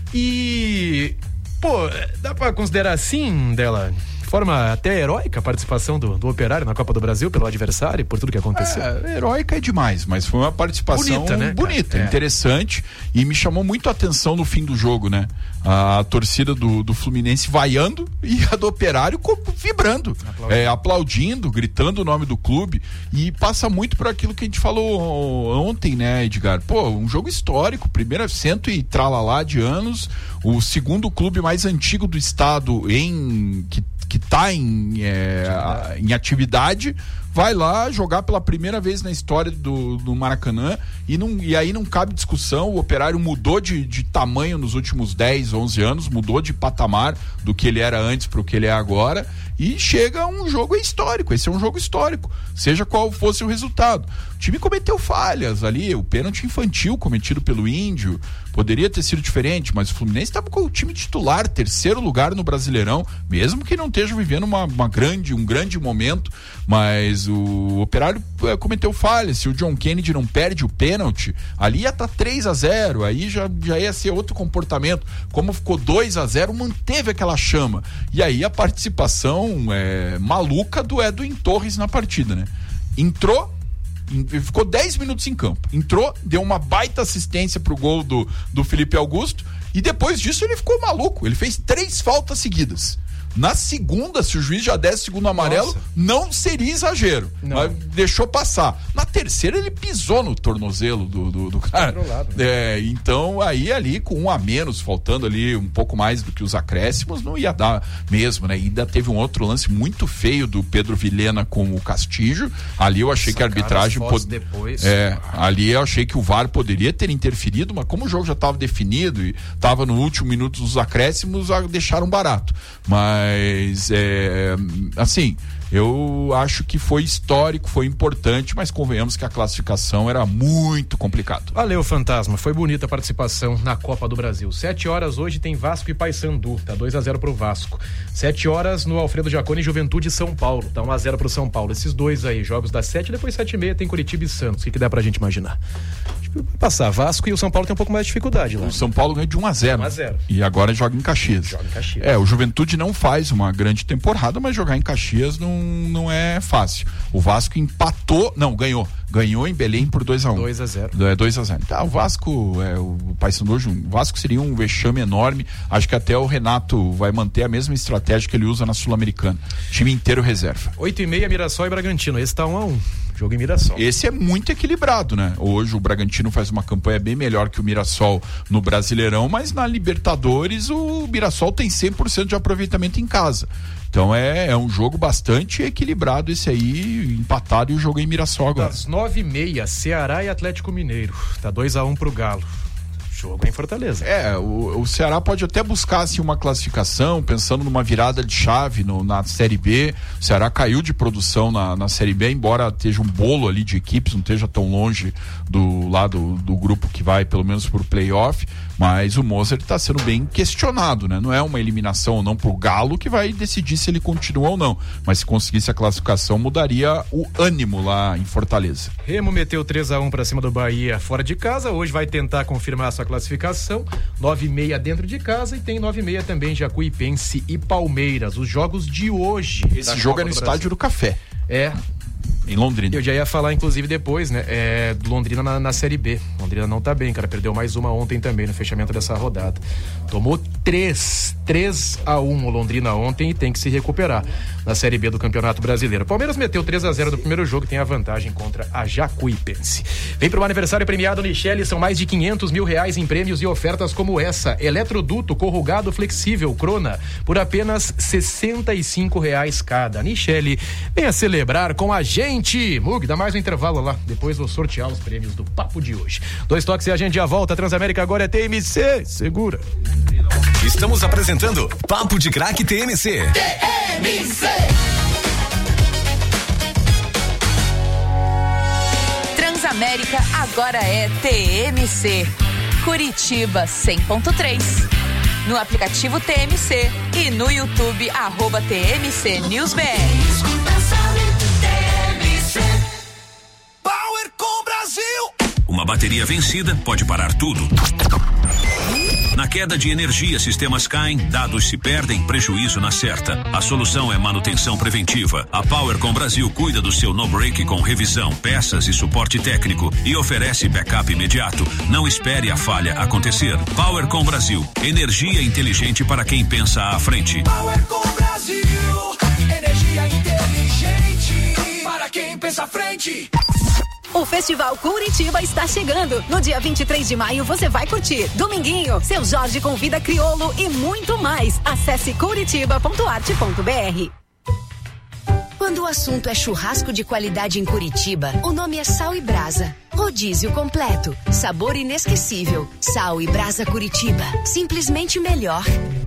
E, dá pra considerar assim, Dela, forma até heróica a participação do Operário na Copa do Brasil pelo adversário, por tudo que aconteceu. Heróica é demais, mas foi uma participação bonita, interessante, e me chamou muito a atenção no fim do jogo, né? A torcida do Fluminense vaiando e a do Operário vibrando, aplaudindo, gritando o nome do clube, e passa muito por aquilo que a gente falou ontem, né, Edgar? Um jogo histórico, primeiro 100 e tralalá de anos, o segundo clube mais antigo do estado que está em atividade, vai lá jogar pela primeira vez na história do Maracanã, e aí não cabe discussão. O Operário mudou de tamanho nos últimos 10, 11 anos, mudou de patamar do que ele era antes para o que ele é agora, e chega um jogo histórico. Esse é um jogo histórico, seja qual fosse o resultado. O time cometeu falhas ali, o pênalti infantil cometido pelo Índio poderia ter sido diferente, mas o Fluminense estava com o time titular, 3º lugar no Brasileirão, mesmo que não esteja vivendo um grande momento, mas o Operário cometeu falhas. Se o John Kennedy não perde o pênalti, ali ia estar 3-0, aí já ia ser outro comportamento. Como ficou 2-0, manteve aquela chama, e aí a participação maluca do Edwin Torres na partida, né? Entrou, ficou 10 minutos em campo, entrou, deu uma baita assistência pro gol do Felipe Augusto, e depois disso ele ficou maluco, ele fez 3 faltas seguidas. Na segunda, se o juiz já desse segundo amarelo, não seria exagero, mas deixou passar. Na terceira, ele pisou no tornozelo do cara. Né? Então, aí ali, com 1 a menos, faltando ali um pouco mais do que os acréscimos, não ia dar mesmo, né? Ainda teve um outro lance muito feio do Pedro Vilhena com o Castillo. Ali eu achei que a arbitragem... ali eu achei que o VAR poderia ter interferido, mas como o jogo já estava definido e estava no último minuto dos acréscimos, deixaram barato. Mas assim, eu acho que foi histórico, foi importante, mas convenhamos que a classificação era muito complicado. Valeu, Fantasma, foi bonita a participação na Copa do Brasil. 7 horas hoje tem Vasco e Paysandu, tá 2-0 pro Vasco. 7 horas no Alfredo Jaconi, Juventude e São Paulo, tá 1-0 pro São Paulo. Esses dois aí, jogos das 7, depois 7h30 tem Curitiba e Santos. O que dá pra gente imaginar? Passar Vasco, e o São Paulo tem um pouco mais de dificuldade lá. O São Paulo ganhou de 1-0. E agora joga em Caxias. O Juventude não faz uma grande temporada, mas jogar em Caxias não é fácil. O Vasco empatou, ganhou em Belém por 2-1. 2-0. 2-0. Tá, o Vasco, o Paysandu, o Vasco seria um vexame enorme. Acho que até o Renato vai manter a mesma estratégia que ele usa na Sul-Americana. Time inteiro reserva. 8h30, Mirassol e Bragantino. Esse tá 1-1. Jogo em Mirassol. Esse é muito equilibrado, né? Hoje o Bragantino faz uma campanha bem melhor que o Mirassol no Brasileirão, mas na Libertadores o Mirassol tem 100% de aproveitamento em casa. Então é um jogo bastante equilibrado esse aí, empatado, e o jogo em Mirassol agora. Às 9h30, Ceará e Atlético Mineiro. Tá 2-1 pro Galo. jogo é em Fortaleza. O Ceará pode até buscar assim, uma classificação, pensando numa virada de chave na Série B. O Ceará caiu de produção na Série B, embora esteja um bolo ali de equipes, não esteja tão longe do lado do grupo que vai, pelo menos por playoff, mas o Mozart está sendo bem questionado, né? Não é uma eliminação ou não pro Galo que vai decidir se ele continua ou não, mas se conseguisse a classificação, mudaria o ânimo lá em Fortaleza. Remo meteu 3-1 para cima do Bahia fora de casa, hoje vai tentar confirmar a sua classificação, 9h30 dentro de casa e tem 9h30 também Jacuipense e Palmeiras, os jogos de hoje. Esse jogo é no Estádio do Café. Em Londrina. Eu já ia falar, inclusive, depois, né? Do Londrina na Série B. Londrina não tá bem, cara. Perdeu mais uma ontem também, no fechamento dessa rodada. Tomou 3-1 o Londrina ontem e tem que se recuperar na Série B do Campeonato Brasileiro. Palmeiras meteu 3-0 no primeiro jogo e tem a vantagem contra a Jacuipense. Vem pro aniversário premiado Nichelle, são mais de R$500 mil em prêmios e ofertas como essa. Eletroduto corrugado flexível Crona, por apenas R$65 cada. Nichelle, venha celebrar com a gente. Mug, dá mais um intervalo lá, depois vou sortear os prêmios do papo de hoje. 2 toques e a gente já volta. Transamérica agora é TMC, segura. Estamos apresentando Papo de Craque TMC. TMC. Transamérica agora é TMC. Curitiba 100.3. No aplicativo TMC e no YouTube @TMC News BR. Power com Brasil. Uma bateria vencida pode parar tudo. Na queda de energia, sistemas caem, dados se perdem, prejuízo na certa. A solução é manutenção preventiva. A Powercom Brasil cuida do seu no-break com revisão, peças e suporte técnico e oferece backup imediato. Não espere a falha acontecer. Powercom Brasil, energia inteligente para quem pensa à frente. Powercom Brasil, energia inteligente para quem pensa à frente. O Festival Curitiba está chegando. No dia 23 de maio você vai curtir Dominguinho, Seu Jorge convida Criolo e muito mais. Acesse curitiba.arte.br. Quando o assunto é churrasco de qualidade em Curitiba, o nome é Sal e Brasa. Rodízio completo, sabor inesquecível. Sal e Brasa Curitiba, simplesmente melhor.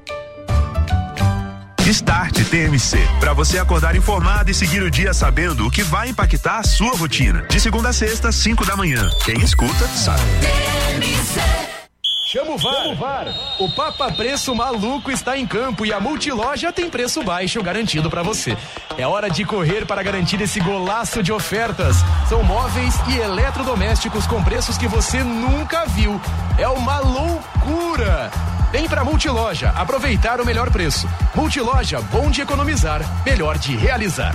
Start TMC, para você acordar informado e seguir o dia sabendo o que vai impactar a sua rotina. De segunda a sexta, 5 da manhã. Quem escuta, sabe. Chama o VAR. O Papa Preço Maluco está em campo e a Multiloja tem preço baixo garantido para você. É hora de correr para garantir esse golaço de ofertas. São móveis e eletrodomésticos com preços que você nunca viu. É uma loucura. Vem pra Multiloja, aproveitar o melhor preço. Multiloja, bom de economizar, melhor de realizar.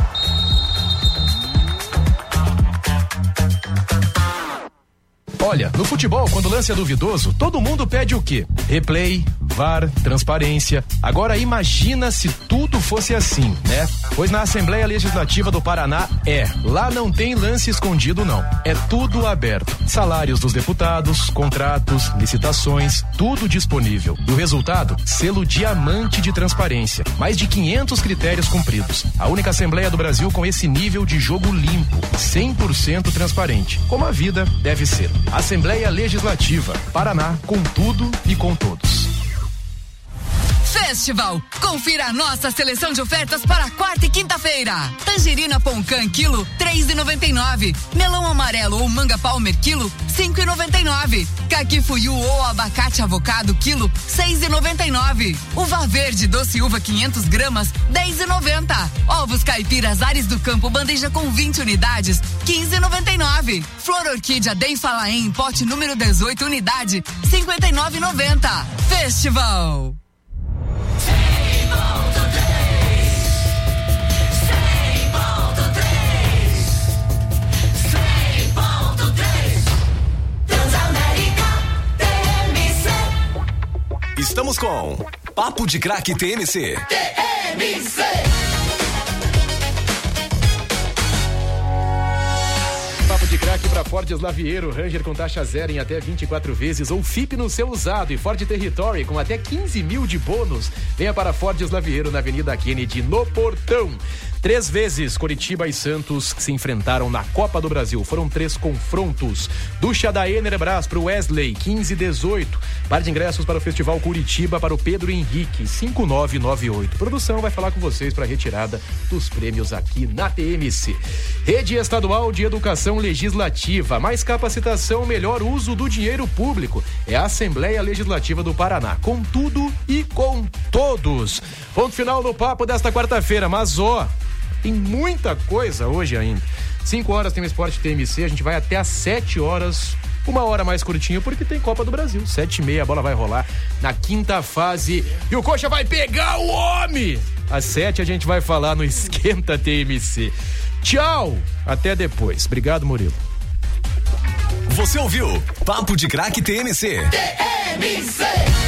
Olha, no futebol, quando o lance é duvidoso, todo mundo pede o quê? Replay, VAR, transparência. Agora imagina se tudo fosse assim, né? Pois na Assembleia Legislativa do Paraná lá não tem lance escondido não. É tudo aberto. Salários dos deputados, contratos, licitações, tudo disponível. E o resultado? Selo diamante de transparência. Mais de 500 critérios cumpridos. A única Assembleia do Brasil com esse nível de jogo limpo, 100% transparente, como a vida deve ser. Assembleia Legislativa, Paraná, com tudo e com todos. Festival. Confira a nossa seleção de ofertas para quarta e quinta-feira. Tangerina Poncan, quilo, R$3,99. Melão amarelo ou manga palmer, quilo, R$5,99. Caqui fuyu ou abacate avocado, quilo, R$6,99. Uva verde doce uva 500 gramas, R$10,90. Ovos caipiras Ares do Campo, bandeja com 20 unidades, R$15,99. Flor orquídea Dei Falaém, pote número 18 unidade, R$59,90. Festival. Estamos com Papo de Craque TMC. TMC. Papo de Craque Destaque para Ford Slaviero, Ranger com taxa zero em até 24 vezes ou FIP no seu usado e Ford Territory com até 15 mil de bônus. Venha para Ford Slaviero na Avenida Kennedy, no Portão. 3 vezes Coritiba e Santos se enfrentaram na Copa do Brasil. Foram 3 confrontos. Ducha da Enerbras para o Wesley, 15-18. Par de ingressos para o Festival Curitiba para o Pedro Henrique, 5998. Produção vai falar com vocês para a retirada dos prêmios aqui na TMC. Rede Estadual de Educação Legislativa. Mais capacitação, melhor uso do dinheiro público. É a Assembleia Legislativa do Paraná. Com tudo e com todos. Ponto final no papo desta quarta-feira. Mas tem muita coisa hoje ainda. 5 horas tem o Esporte TMC, a gente vai até às 7 horas, 1 hora mais curtinho, porque tem Copa do Brasil. 7h30, a bola vai rolar na 5ª fase e o Coxa vai pegar o homem! Às 7 a gente vai falar no Esquenta TMC. Tchau! Até depois. Obrigado, Murilo. Você ouviu Papo de Craque TMC. TMC.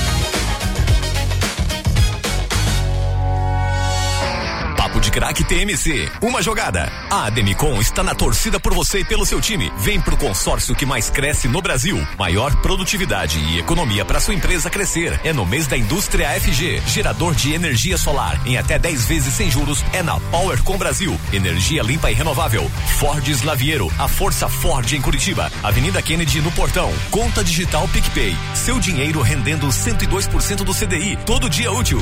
Papo de Craque TMC, uma jogada. A Ademicon está na torcida por você e pelo seu time. Vem pro consórcio que mais cresce no Brasil. Maior produtividade e economia para sua empresa crescer. É no mês da indústria AFG. Gerador de energia solar em até 10 vezes sem juros é na PowerCom Brasil. Energia limpa e renovável. Ford Slaviero, a força Ford em Curitiba. Avenida Kennedy no Portão. Conta digital PicPay. Seu dinheiro rendendo 102% do CDI. Todo dia útil.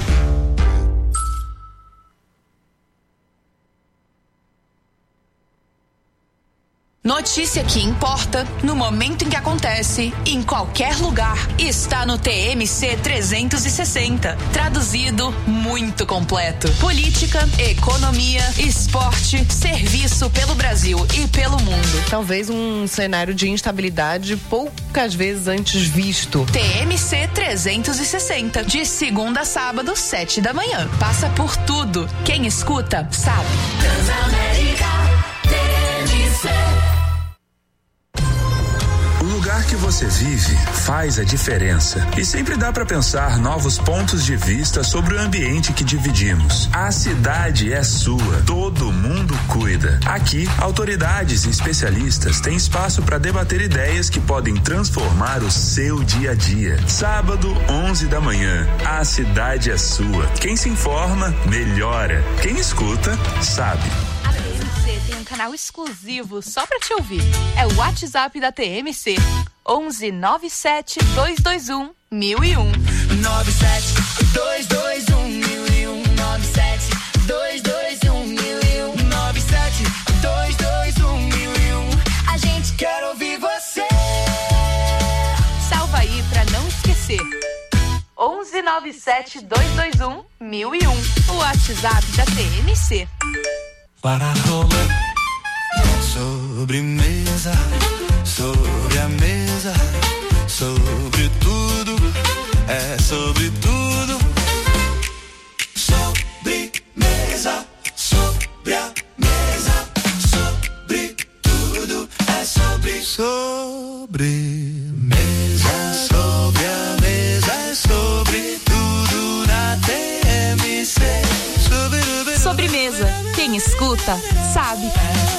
Notícia que importa, no momento em que acontece, em qualquer lugar, está no TMC 360. Traduzido, muito completo. Política, economia, esporte, serviço pelo Brasil e pelo mundo. Talvez um cenário de instabilidade poucas vezes antes visto. TMC 360, de segunda a sábado, 7 da manhã. Passa por tudo. Quem escuta, sabe. Transamérica TMC. O lugar que você vive faz a diferença e sempre dá para pensar novos pontos de vista sobre o ambiente que dividimos. A cidade é sua, todo mundo cuida. Aqui, autoridades e especialistas têm espaço para debater ideias que podem transformar o seu dia a dia. Sábado, 11 da manhã, a cidade é sua. Quem se informa, melhora. Quem escuta, sabe. Tem um canal exclusivo só pra te ouvir. É o WhatsApp da TMC. 11 97 221 1001. 97 221 1001. 97 221 1001. 97 221 1001. A gente quer ouvir você. Salva aí pra não esquecer. 11 97 221 1001. O WhatsApp da TMC. Para rolar, sobremesa, sobre a mesa, sobre tudo, é sobre tudo. Sobremesa, sobre a mesa, sobre tudo, é sobre sobremesa, sobre a mesa, é sobre tudo na TMC. Sobremesa. Quem escuta, sabe.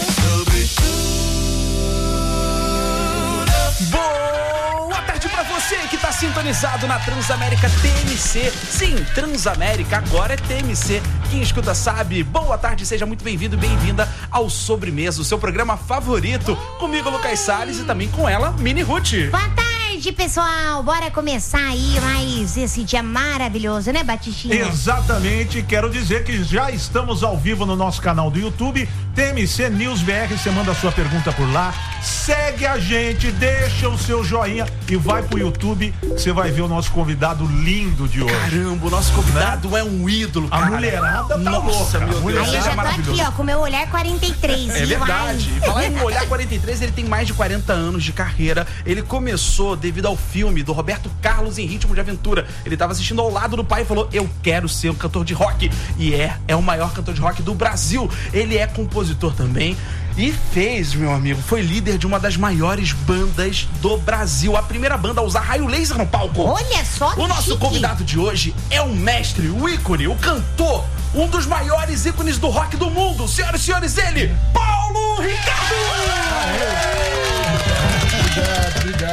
Boa tarde pra você que tá sintonizado na Transamérica TMC. Sim, Transamérica agora é TMC. Quem escuta sabe. Boa tarde, seja muito bem-vindo e bem-vinda ao Sobremesa, o seu programa favorito. Comigo, Lucas Salles, e também com ela, Mini Ruth. Boa tarde, pessoal. Bora começar aí mais esse dia maravilhoso, né, Batistinha? Exatamente. Quero dizer que já estamos ao vivo no nosso canal do YouTube, TMC News BR. Você manda a sua pergunta por lá. Segue a gente, deixa o seu joinha e vai pro YouTube. Você vai ver o nosso convidado lindo de hoje. Caramba, o nosso convidado é um ídolo, cara. A mulherada tá louca. Meu Deus, aí eu já tô aqui, ó, com o meu olhar 43. É verdade. Ai. Falar em olhar 43, ele tem mais de 40 anos de carreira. Ele começou devido ao filme do Roberto Carlos em Ritmo de Aventura. Ele tava assistindo ao lado do pai e falou: eu quero ser um cantor de rock. E é o maior cantor de rock do Brasil. Ele é compositor também. E fez, meu amigo, foi líder de uma das maiores bandas do Brasil. A primeira banda a usar raio laser no palco. Olha só que O nosso chique. convidado de hoje é o mestre, o ícone, o cantor, um dos maiores ícones do rock do mundo. Senhoras e senhores, ele, Paulo Ricardo!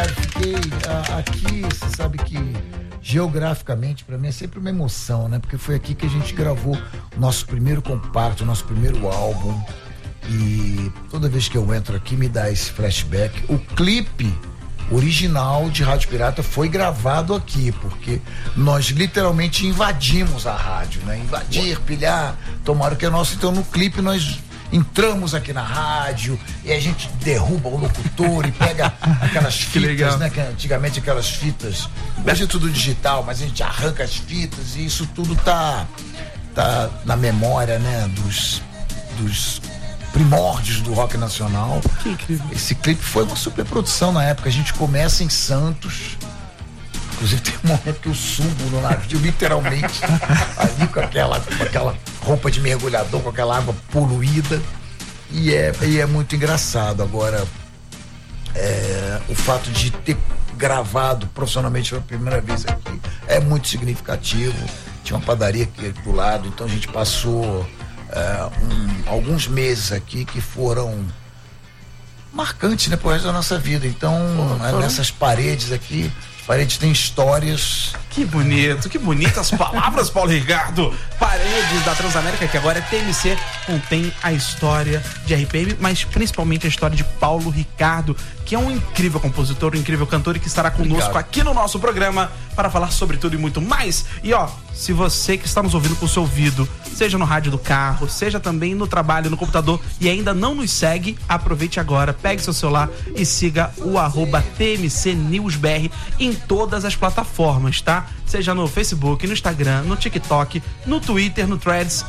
verdade. Fiquei aqui, você sabe que geograficamente para mim é sempre uma emoção, né? Porque foi aqui que a gente gravou o nosso primeiro compacto, o nosso primeiro álbum. E toda vez que eu entro aqui me dá esse flashback. O clipe original de Rádio Pirata foi gravado aqui, porque nós literalmente invadimos a rádio, né? Invadir, pilhar, tomaram o que é nosso. Então no clipe nós entramos aqui na rádio e a gente derruba o locutor e pega aquelas fitas, né? Que antigamente aquelas fitas, hoje é tudo digital, mas a gente arranca as fitas e isso tudo tá na memória, né? Dos primórdios do rock nacional. Que incrível. Esse clipe foi uma superprodução na época. A gente começa em Santos. Inclusive tem um momento que eu subo no navio, literalmente, ali com aquela roupa de mergulhador, com aquela água poluída. E é muito engraçado. Agora, o fato de ter gravado profissionalmente pela primeira vez aqui é muito significativo. Tinha uma padaria aqui do lado, então a gente passou alguns meses aqui que foram marcantes, né, pro resto da nossa vida. Então, nessas paredes aqui, as paredes têm histórias. Que bonito as palavras, Paulo Ricardo. Paredes da Transamérica, que agora é TMC, contém a história de RPM, mas principalmente a história de Paulo Ricardo, que é um incrível compositor, um incrível cantor e que estará conosco aqui no nosso programa para falar sobre tudo e muito mais. E se você que está nos ouvindo com o seu ouvido, seja no rádio do carro, seja também no trabalho, no computador e ainda não nos segue, aproveite agora, pegue seu celular e siga o @TMCNewsBR em todas as plataformas, tá? Seja no Facebook, no Instagram, no TikTok, no Twitter, no Threads,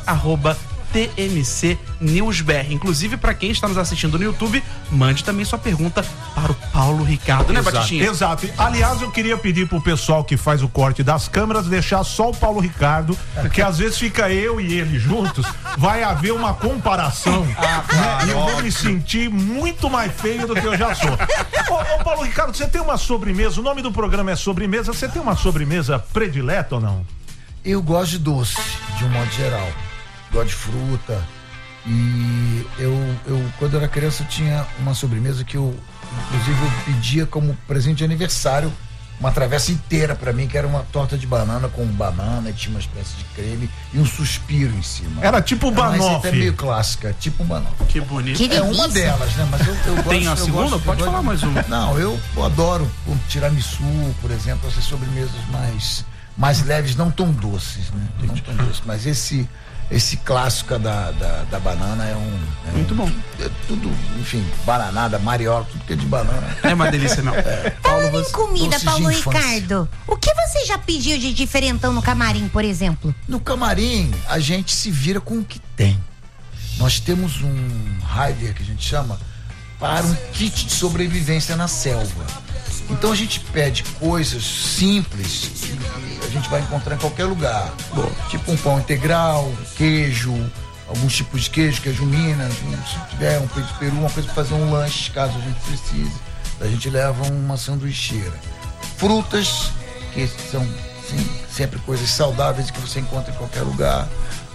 TMC NewsBR. Inclusive, para quem está nos assistindo no YouTube, mande também sua pergunta para o Paulo Ricardo, né, Batistinha? Exato. Aliás, eu queria pedir pro pessoal que faz o corte das câmeras deixar só o Paulo Ricardo, porque às vezes fica eu e ele juntos, vai haver uma comparação, né? E eu vou me sentir muito mais feio do que eu já sou. Ô Paulo Ricardo, você tem uma sobremesa, o nome do programa é Sobremesa, você tem uma sobremesa predileta ou não? Eu gosto de doce, de um modo geral. Gosto de fruta. E eu quando eu era criança, eu tinha uma sobremesa que inclusive eu pedia como presente de aniversário uma travessa inteira pra mim, que era uma torta de banana com banana, e tinha uma espécie de creme e um suspiro em cima. Era tipo banoffee. Mas é meio clássica, tipo um banoffee. Que bonito. É uma delas, né? Mas eu gosto. Tem a segunda? Pode falar mais uma. Não, eu adoro o tiramisu, por exemplo, essas sobremesas mais leves, não tão doces, né? Não tão doces, mas esse clássico da banana é muito bom. É tudo, enfim, bananada, mariola, tudo que é de banana. É uma delícia, não. Falando em comida, Paulo Ricardo, o que você já pediu de diferentão no camarim, por exemplo? No camarim, a gente se vira com o que tem. Nós temos um rider, que a gente chama, para um kit de sobrevivência na selva. Então a gente pede coisas simples que a gente vai encontrar em qualquer lugar. Tipo um pão integral, queijo, alguns tipos de queijo Minas, se tiver um peito de peru, uma coisa para fazer um lanche, caso a gente precise. A gente leva uma sanduicheira. Frutas, que são sempre coisas saudáveis que você encontra em qualquer lugar.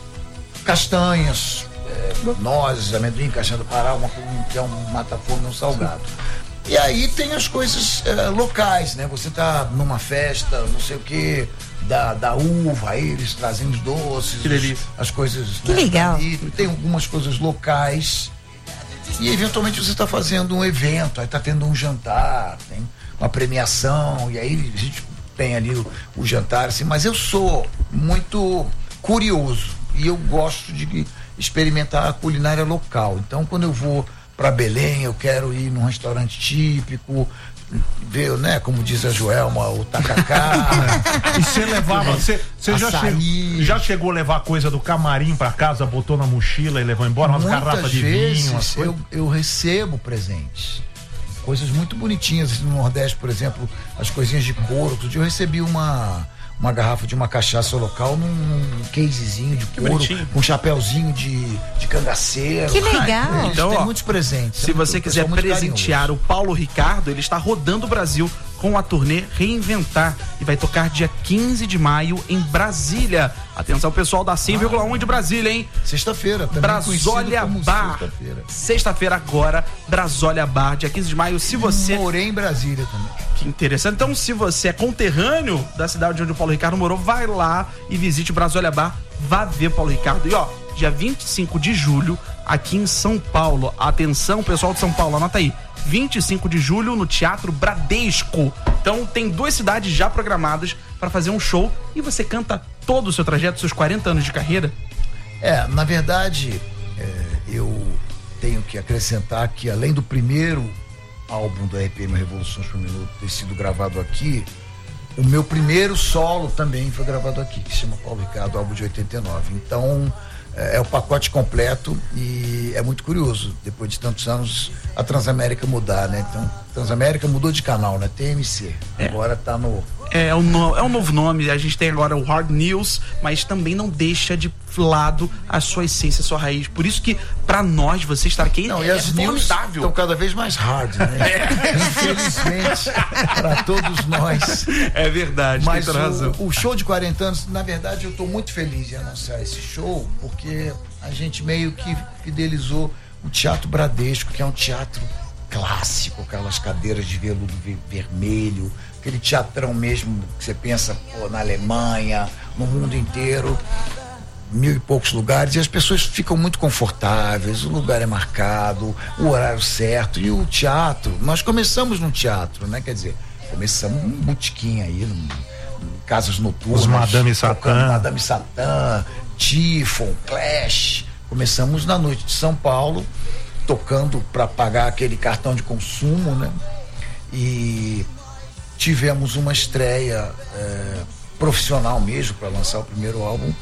Castanhas, nozes, amendoim, castanha do Pará, que é um mata-fome, um salgado. E aí tem as coisas locais, né? Você tá numa festa, não sei o que, da uva, aí eles trazem os doces, as coisas. Que legal. E tem algumas coisas locais. E eventualmente você tá fazendo um evento, aí tá tendo um jantar, tem uma premiação, e aí a gente tem ali o jantar, assim, mas eu sou muito curioso e eu gosto de experimentar a culinária local. Então, quando eu vou para Belém, eu quero ir num restaurante típico, ver, né, como diz a Joelma, o tacacá. E você levava, você já chegou a levar coisa do camarim para casa, botou na mochila e levou embora umas garrafas de vinho? Eu recebo presentes, coisas muito bonitinhas no Nordeste, por exemplo, as coisinhas de couro. Outro dia eu recebi uma garrafa de uma cachaça local num casezinho de couro, com um chapéuzinho de cangaceiro. Que legal! Então, tem muitos presentes. Se você quiser presentear o Paulo Ricardo, ele está rodando o Brasil com a turnê Reinventar e vai tocar dia 15 de maio em Brasília. Atenção, pessoal da 100,1 de Brasília, hein? Sexta-feira, também Brasólia Bar. Sexta-feira agora, Brasólia Bar, dia 15 de maio. Se você... Morei em Brasília também. Que interessante. Então, se você é conterrâneo da cidade onde o Paulo Ricardo morou, vai lá e visite o Brasólia Bar. Vá ver Paulo Ricardo. E ó, dia 25 de julho, aqui em São Paulo. Atenção, pessoal de São Paulo, anota aí. 25 de julho no Teatro Bradesco. Então tem 2 cidades já programadas para fazer um show e você canta todo o seu trajeto, seus 40 anos de carreira. Na verdade, eu tenho que acrescentar que além do primeiro álbum do RPM Revoluções por Minuto ter sido gravado aqui, o meu primeiro solo também foi gravado aqui, que se chama Paulo Ricardo, álbum de 89. Então é o pacote completo e é muito curioso, depois de tantos anos, a Transamérica mudar, né? Então, Transamérica mudou de canal, né? TMC. Agora tá no... É um novo nome, a gente tem agora o Hard News, mas também não deixa de lado a sua essência, a sua raiz. Por isso que, pra nós, você estar aqui e as news estão cada vez mais hard, né? Infelizmente, pra todos nós. É verdade, mas tem toda razão. O show de 40 anos, na verdade, eu tô muito feliz em anunciar esse show, porque a gente meio que fidelizou o Teatro Bradesco, que é um teatro clássico, aquelas cadeiras de veludo vermelho, aquele teatrão mesmo que você pensa na Alemanha, no mundo inteiro, 1000 e poucos lugares, e as pessoas ficam muito confortáveis, o lugar é marcado, o horário certo, e o teatro, nós começamos no teatro, né? Quer dizer, começamos num botequim aí, casas noturnas. Os Madame Satã. Madame Satã, Tifon, Clash. Começamos na noite de São Paulo, tocando para pagar aquele cartão de consumo, né? E tivemos uma estreia profissional mesmo para lançar o primeiro álbum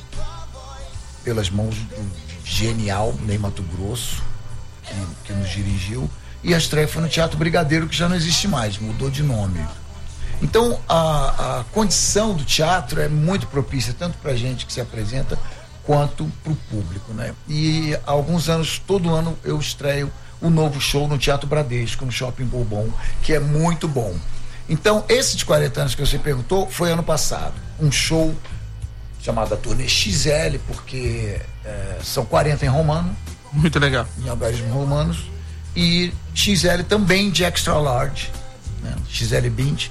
pelas mãos do genial Ney Matogrosso, que nos dirigiu, e a estreia foi no Teatro Brigadeiro, que já não existe mais, mudou de nome. Então a condição do teatro é muito propícia tanto para a gente que se apresenta quanto para o público, né? E há alguns anos, todo ano eu estreio um novo show no Teatro Bradesco, no Shopping Bourbon, que é muito bom. Então, esse de 40 anos que você perguntou foi ano passado. Um show chamado a Turnê XL, porque são 40 em romano. Muito legal. Em algarismos romanos. E XL também de extra large, né? XL Bint.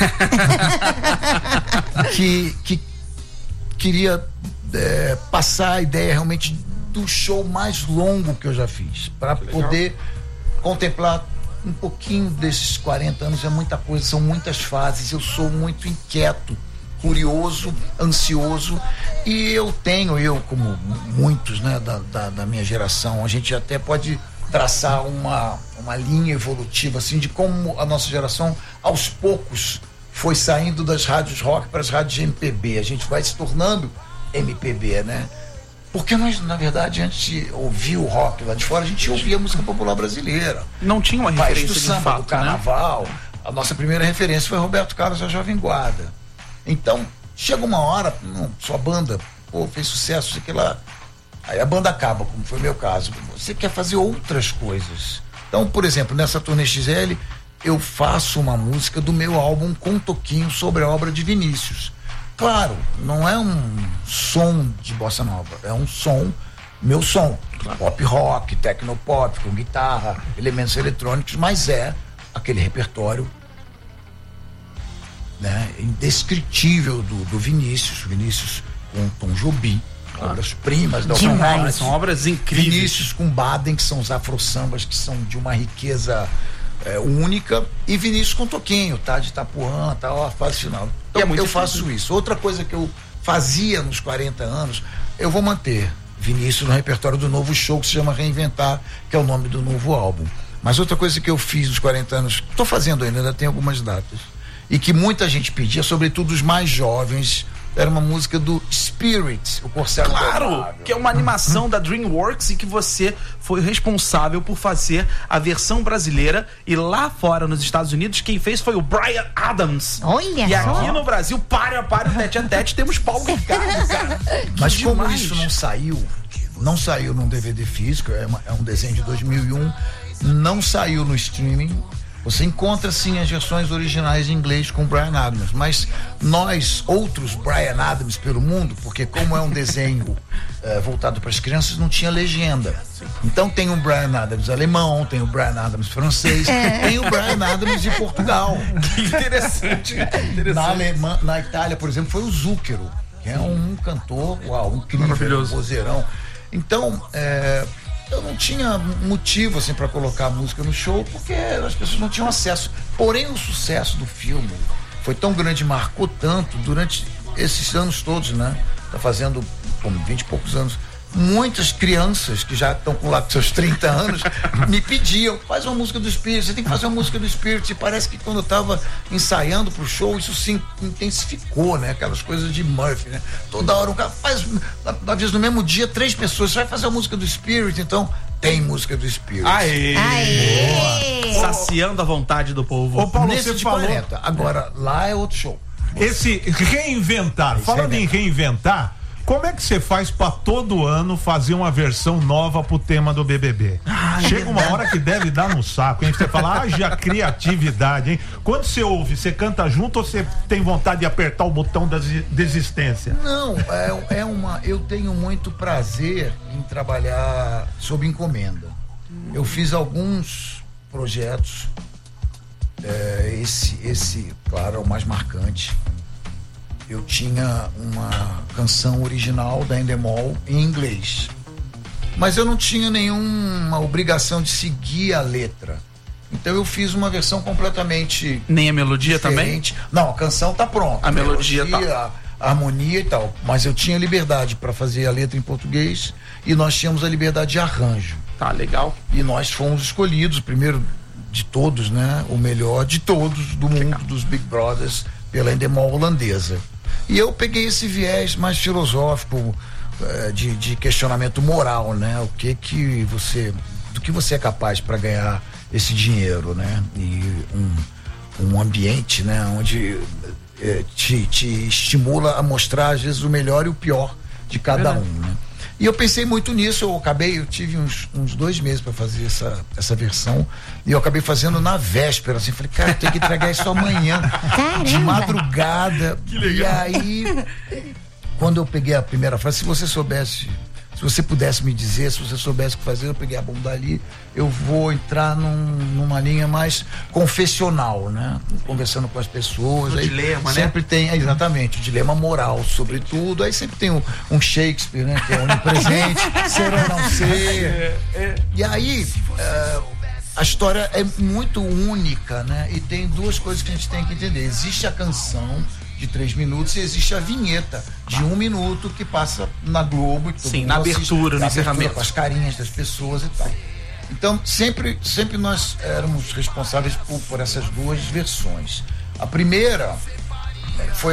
que queria passar a ideia realmente do show mais longo que eu já fiz, para poder contemplar um pouquinho desses 40 anos. É muita coisa, são muitas fases, eu sou muito inquieto, curioso, ansioso, e eu como muitos, né, da minha geração, a gente até pode traçar uma linha evolutiva assim de como a nossa geração aos poucos foi saindo das rádios rock para as rádios MPB. A gente vai se tornando MPB, né? Porque nós, na verdade, antes de ouvir o rock lá de fora, a gente ouvia música popular brasileira. Não tinha uma referência do samba, de fato, do carnaval. Né? A nossa primeira referência foi Roberto Carlos, a Jovem Guarda. Então, chega uma hora, sua banda, fez sucesso, sei que lá. Aí a banda acaba, como foi o meu caso. Você quer fazer outras coisas. Então, por exemplo, nessa Turnê XL, eu faço uma música do meu álbum com um toquinho sobre a obra de Vinícius. Claro, não é um som de bossa nova, é um som, meu som, pop rock, tecnopop, com guitarra, elementos eletrônicos, mas é aquele repertório, né, indescritível do Vinícius com Tom Jobim, obras primas da Demais, são obras incríveis. Vinícius com Baden, que são os afro-sambas, que são de uma riqueza única, e Vinícius com Toquinho, tá? De Itapuã, tá? A fase final. Então eu faço isso. Outra coisa que eu fazia nos 40 anos, eu vou manter Vinícius no repertório do novo show, que se chama Reinventar, que é o nome do novo álbum. Mas outra coisa que eu fiz nos 40 anos, tô fazendo ainda tem algumas datas, e que muita gente pedia, sobretudo os mais jovens, era uma música do Spirit, o Corcel. Claro, que é uma animação da DreamWorks e que você foi responsável por fazer a versão brasileira, e lá fora nos Estados Unidos quem fez foi o Bryan Adams. Olha. E aqui no Brasil, páreo a páreo, tete a tete, temos Paulo Ricardo, cara. Mas como isso não saiu num DVD físico, é um desenho de 2001, não saiu no streaming, Você encontra sim as versões originais em inglês com Bryan Adams, mas nós, outros Bryan Adams pelo mundo, porque como é um desenho voltado para as crianças, não tinha legenda. Então tem o Bryan Adams alemão, tem o Bryan Adams francês, tem o Bryan Adams de Portugal. Que interessante. Na Itália, por exemplo, foi o Zucchero, que é um cantor, incrível, maravilhoso, vozeirão. Então, eu não tinha motivo assim para colocar a música no show, porque as pessoas não tinham acesso. Porém, o sucesso do filme foi tão grande, marcou tanto durante esses anos todos, né? Tá fazendo como 20 e poucos anos. Muitas crianças que já estão com lá com seus 30 anos me pediam, faz uma música do Spirit, você tem que fazer uma música do Spirit. E parece que quando eu tava ensaiando pro show, isso se intensificou, né? Aquelas coisas de Murphy, né? Toda hora um cara faz, às vezes no mesmo dia, 3 pessoas, você vai fazer uma música do Spirit, então tem música do Spirit. Aê! Saciando a vontade do povo. Ô Paulo, Nesse você falou... planeta. Agora, lá é outro show. Esse reinventar, falando em reinventar, como é que você faz pra todo ano fazer uma versão nova pro tema do BBB? Chega uma hora que deve dar no saco, hein? Você fala, haja criatividade, hein? Quando você ouve, você canta junto ou você tem vontade de apertar o botão da desistência? Não, eu tenho muito prazer em trabalhar sob encomenda. Eu fiz alguns projetos, esse, claro, é o mais marcante. Eu tinha uma canção original da Endemol em inglês, mas eu não tinha nenhuma obrigação de seguir a letra. Então eu fiz uma versão completamente nem a melodia diferente. Também? Não, a canção tá pronta. A melodia tá. A harmonia e tal. Mas eu tinha liberdade para fazer a letra em português e nós tínhamos a liberdade de arranjo. Tá, legal. E nós fomos escolhidos, o primeiro de todos, né? O melhor de todos do mundo, dos Big Brothers, pela Endemol holandesa. E eu peguei esse viés mais filosófico, de questionamento moral, né? Do que você é capaz para ganhar esse dinheiro, né? E um ambiente, né? Onde te estimula a mostrar às vezes o melhor e o pior de cada um, né? E eu pensei muito nisso, eu tive uns 2 meses para fazer essa versão, e eu acabei fazendo na véspera, assim, falei, cara, tem que entregar isso amanhã. Caramba. De madrugada. Que legal. E aí, quando eu peguei a primeira frase, se você pudesse me dizer, se você soubesse o que fazer, eu peguei a bomba ali, eu vou entrar numa linha mais confessional, né? Conversando com as pessoas. O aí dilema, sempre tem, exatamente, o dilema moral, sobretudo. Aí sempre tem um Shakespeare, né? Que é onipresente, ser ou não ser. E aí, a história é muito única, né? E tem 2 coisas que a gente tem que entender. Existe a canção de 3 minutos e existe a vinheta de 1 minuto que passa na Globo. Sim, na abertura, no encerramento. Com as carinhas das pessoas e tal. Então, sempre nós éramos responsáveis por essas 2 versões. A primeira foi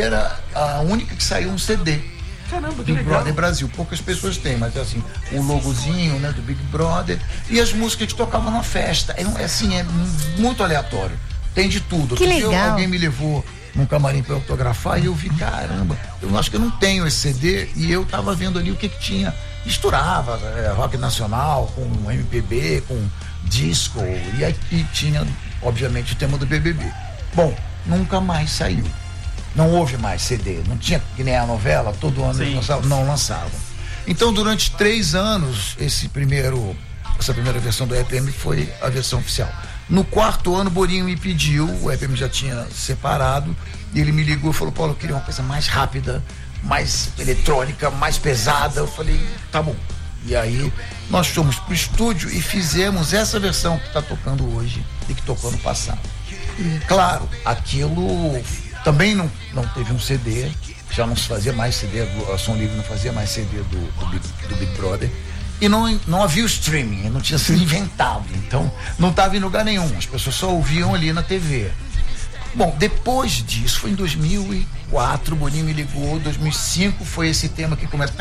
a única que saiu um CD. Caramba, que Big legal. Brother Brasil. Poucas pessoas têm, mas assim, o logozinho, né, do Big Brother e as músicas que tocavam na festa. É muito aleatório. Tem de tudo. Que legal. Alguém me levou num camarim para autografar e eu vi, caramba, eu acho que eu não tenho esse CD, e eu tava vendo ali o que tinha. Misturava rock nacional com MPB, com disco, e aí tinha, obviamente, o tema do BBB. Bom, nunca mais saiu. Não houve mais CD, não tinha, que nem a novela, todo ano não lançavam. Então, durante 3 anos, essa primeira versão do EPM foi a versão oficial. No 4º ano, Boninho me pediu, o EPM já tinha separado, e ele me ligou e falou, Paulo, eu queria uma coisa mais rápida, mais eletrônica, mais pesada. Eu falei, tá bom. E aí, nós fomos pro estúdio e fizemos essa versão que está tocando hoje e que tocou no passado. Claro, aquilo também não teve um CD, já não se fazia mais CD, a Som Livre não fazia mais CD do Big Brother. E não havia o streaming, não tinha sido inventado, então não estava em lugar nenhum, as pessoas só ouviam ali na TV. Bom, depois disso, foi em 2004, o Boninho me ligou, 2005 foi esse tema que começa,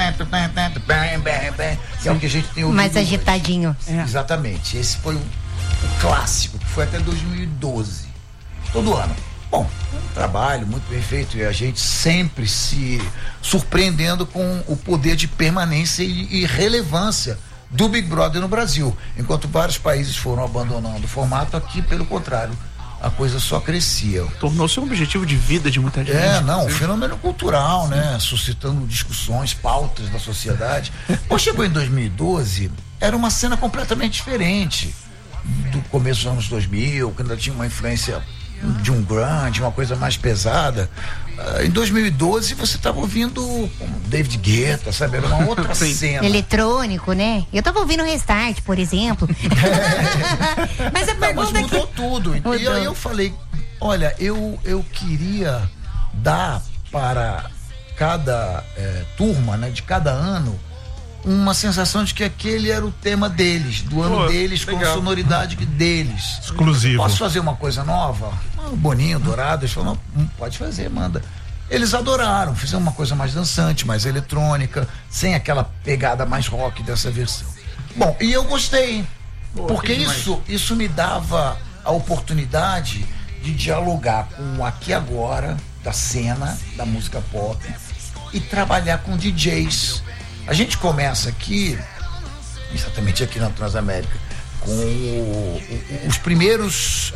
que é o que a gente tem ouvido mais agitadinho. Exatamente, esse foi o clássico, que foi até 2012, todo ano. Bom, um trabalho muito bem feito, e a gente sempre se surpreendendo com o poder de permanência e relevância do Big Brother no Brasil. Enquanto vários países foram abandonando o formato, aqui, pelo contrário, a coisa só crescia. Tornou-se um objetivo de vida de muita gente. Um fenômeno cultural, né? Suscitando discussões, pautas da sociedade. Quando chegou em 2012, era uma cena completamente diferente do começo dos anos 2000, que ainda tinha uma influência de um grunge, uma coisa mais pesada. Em 2012 você estava ouvindo David Guetta, sabe? Era uma outra cena. Eletrônico, né? Eu tava ouvindo Restart, por exemplo. Mas a pergunta mas mudou tudo. Mudou. E aí eu falei, olha, eu queria dar para cada turma, né, de cada ano, uma sensação de que aquele era o tema deles, do ano deles, legal, com a sonoridade deles. Exclusivo. Posso fazer uma coisa nova? Boninho, Dourado, eles falaram, pode fazer, manda. Eles adoraram, fizeram uma coisa mais dançante, mais eletrônica, sem aquela pegada mais rock dessa versão. Bom, e eu gostei, porque isso me dava a oportunidade de dialogar com o aqui e agora da cena, da música pop, e trabalhar com DJs. A gente começa aqui, exatamente aqui na Transamérica, com os primeiros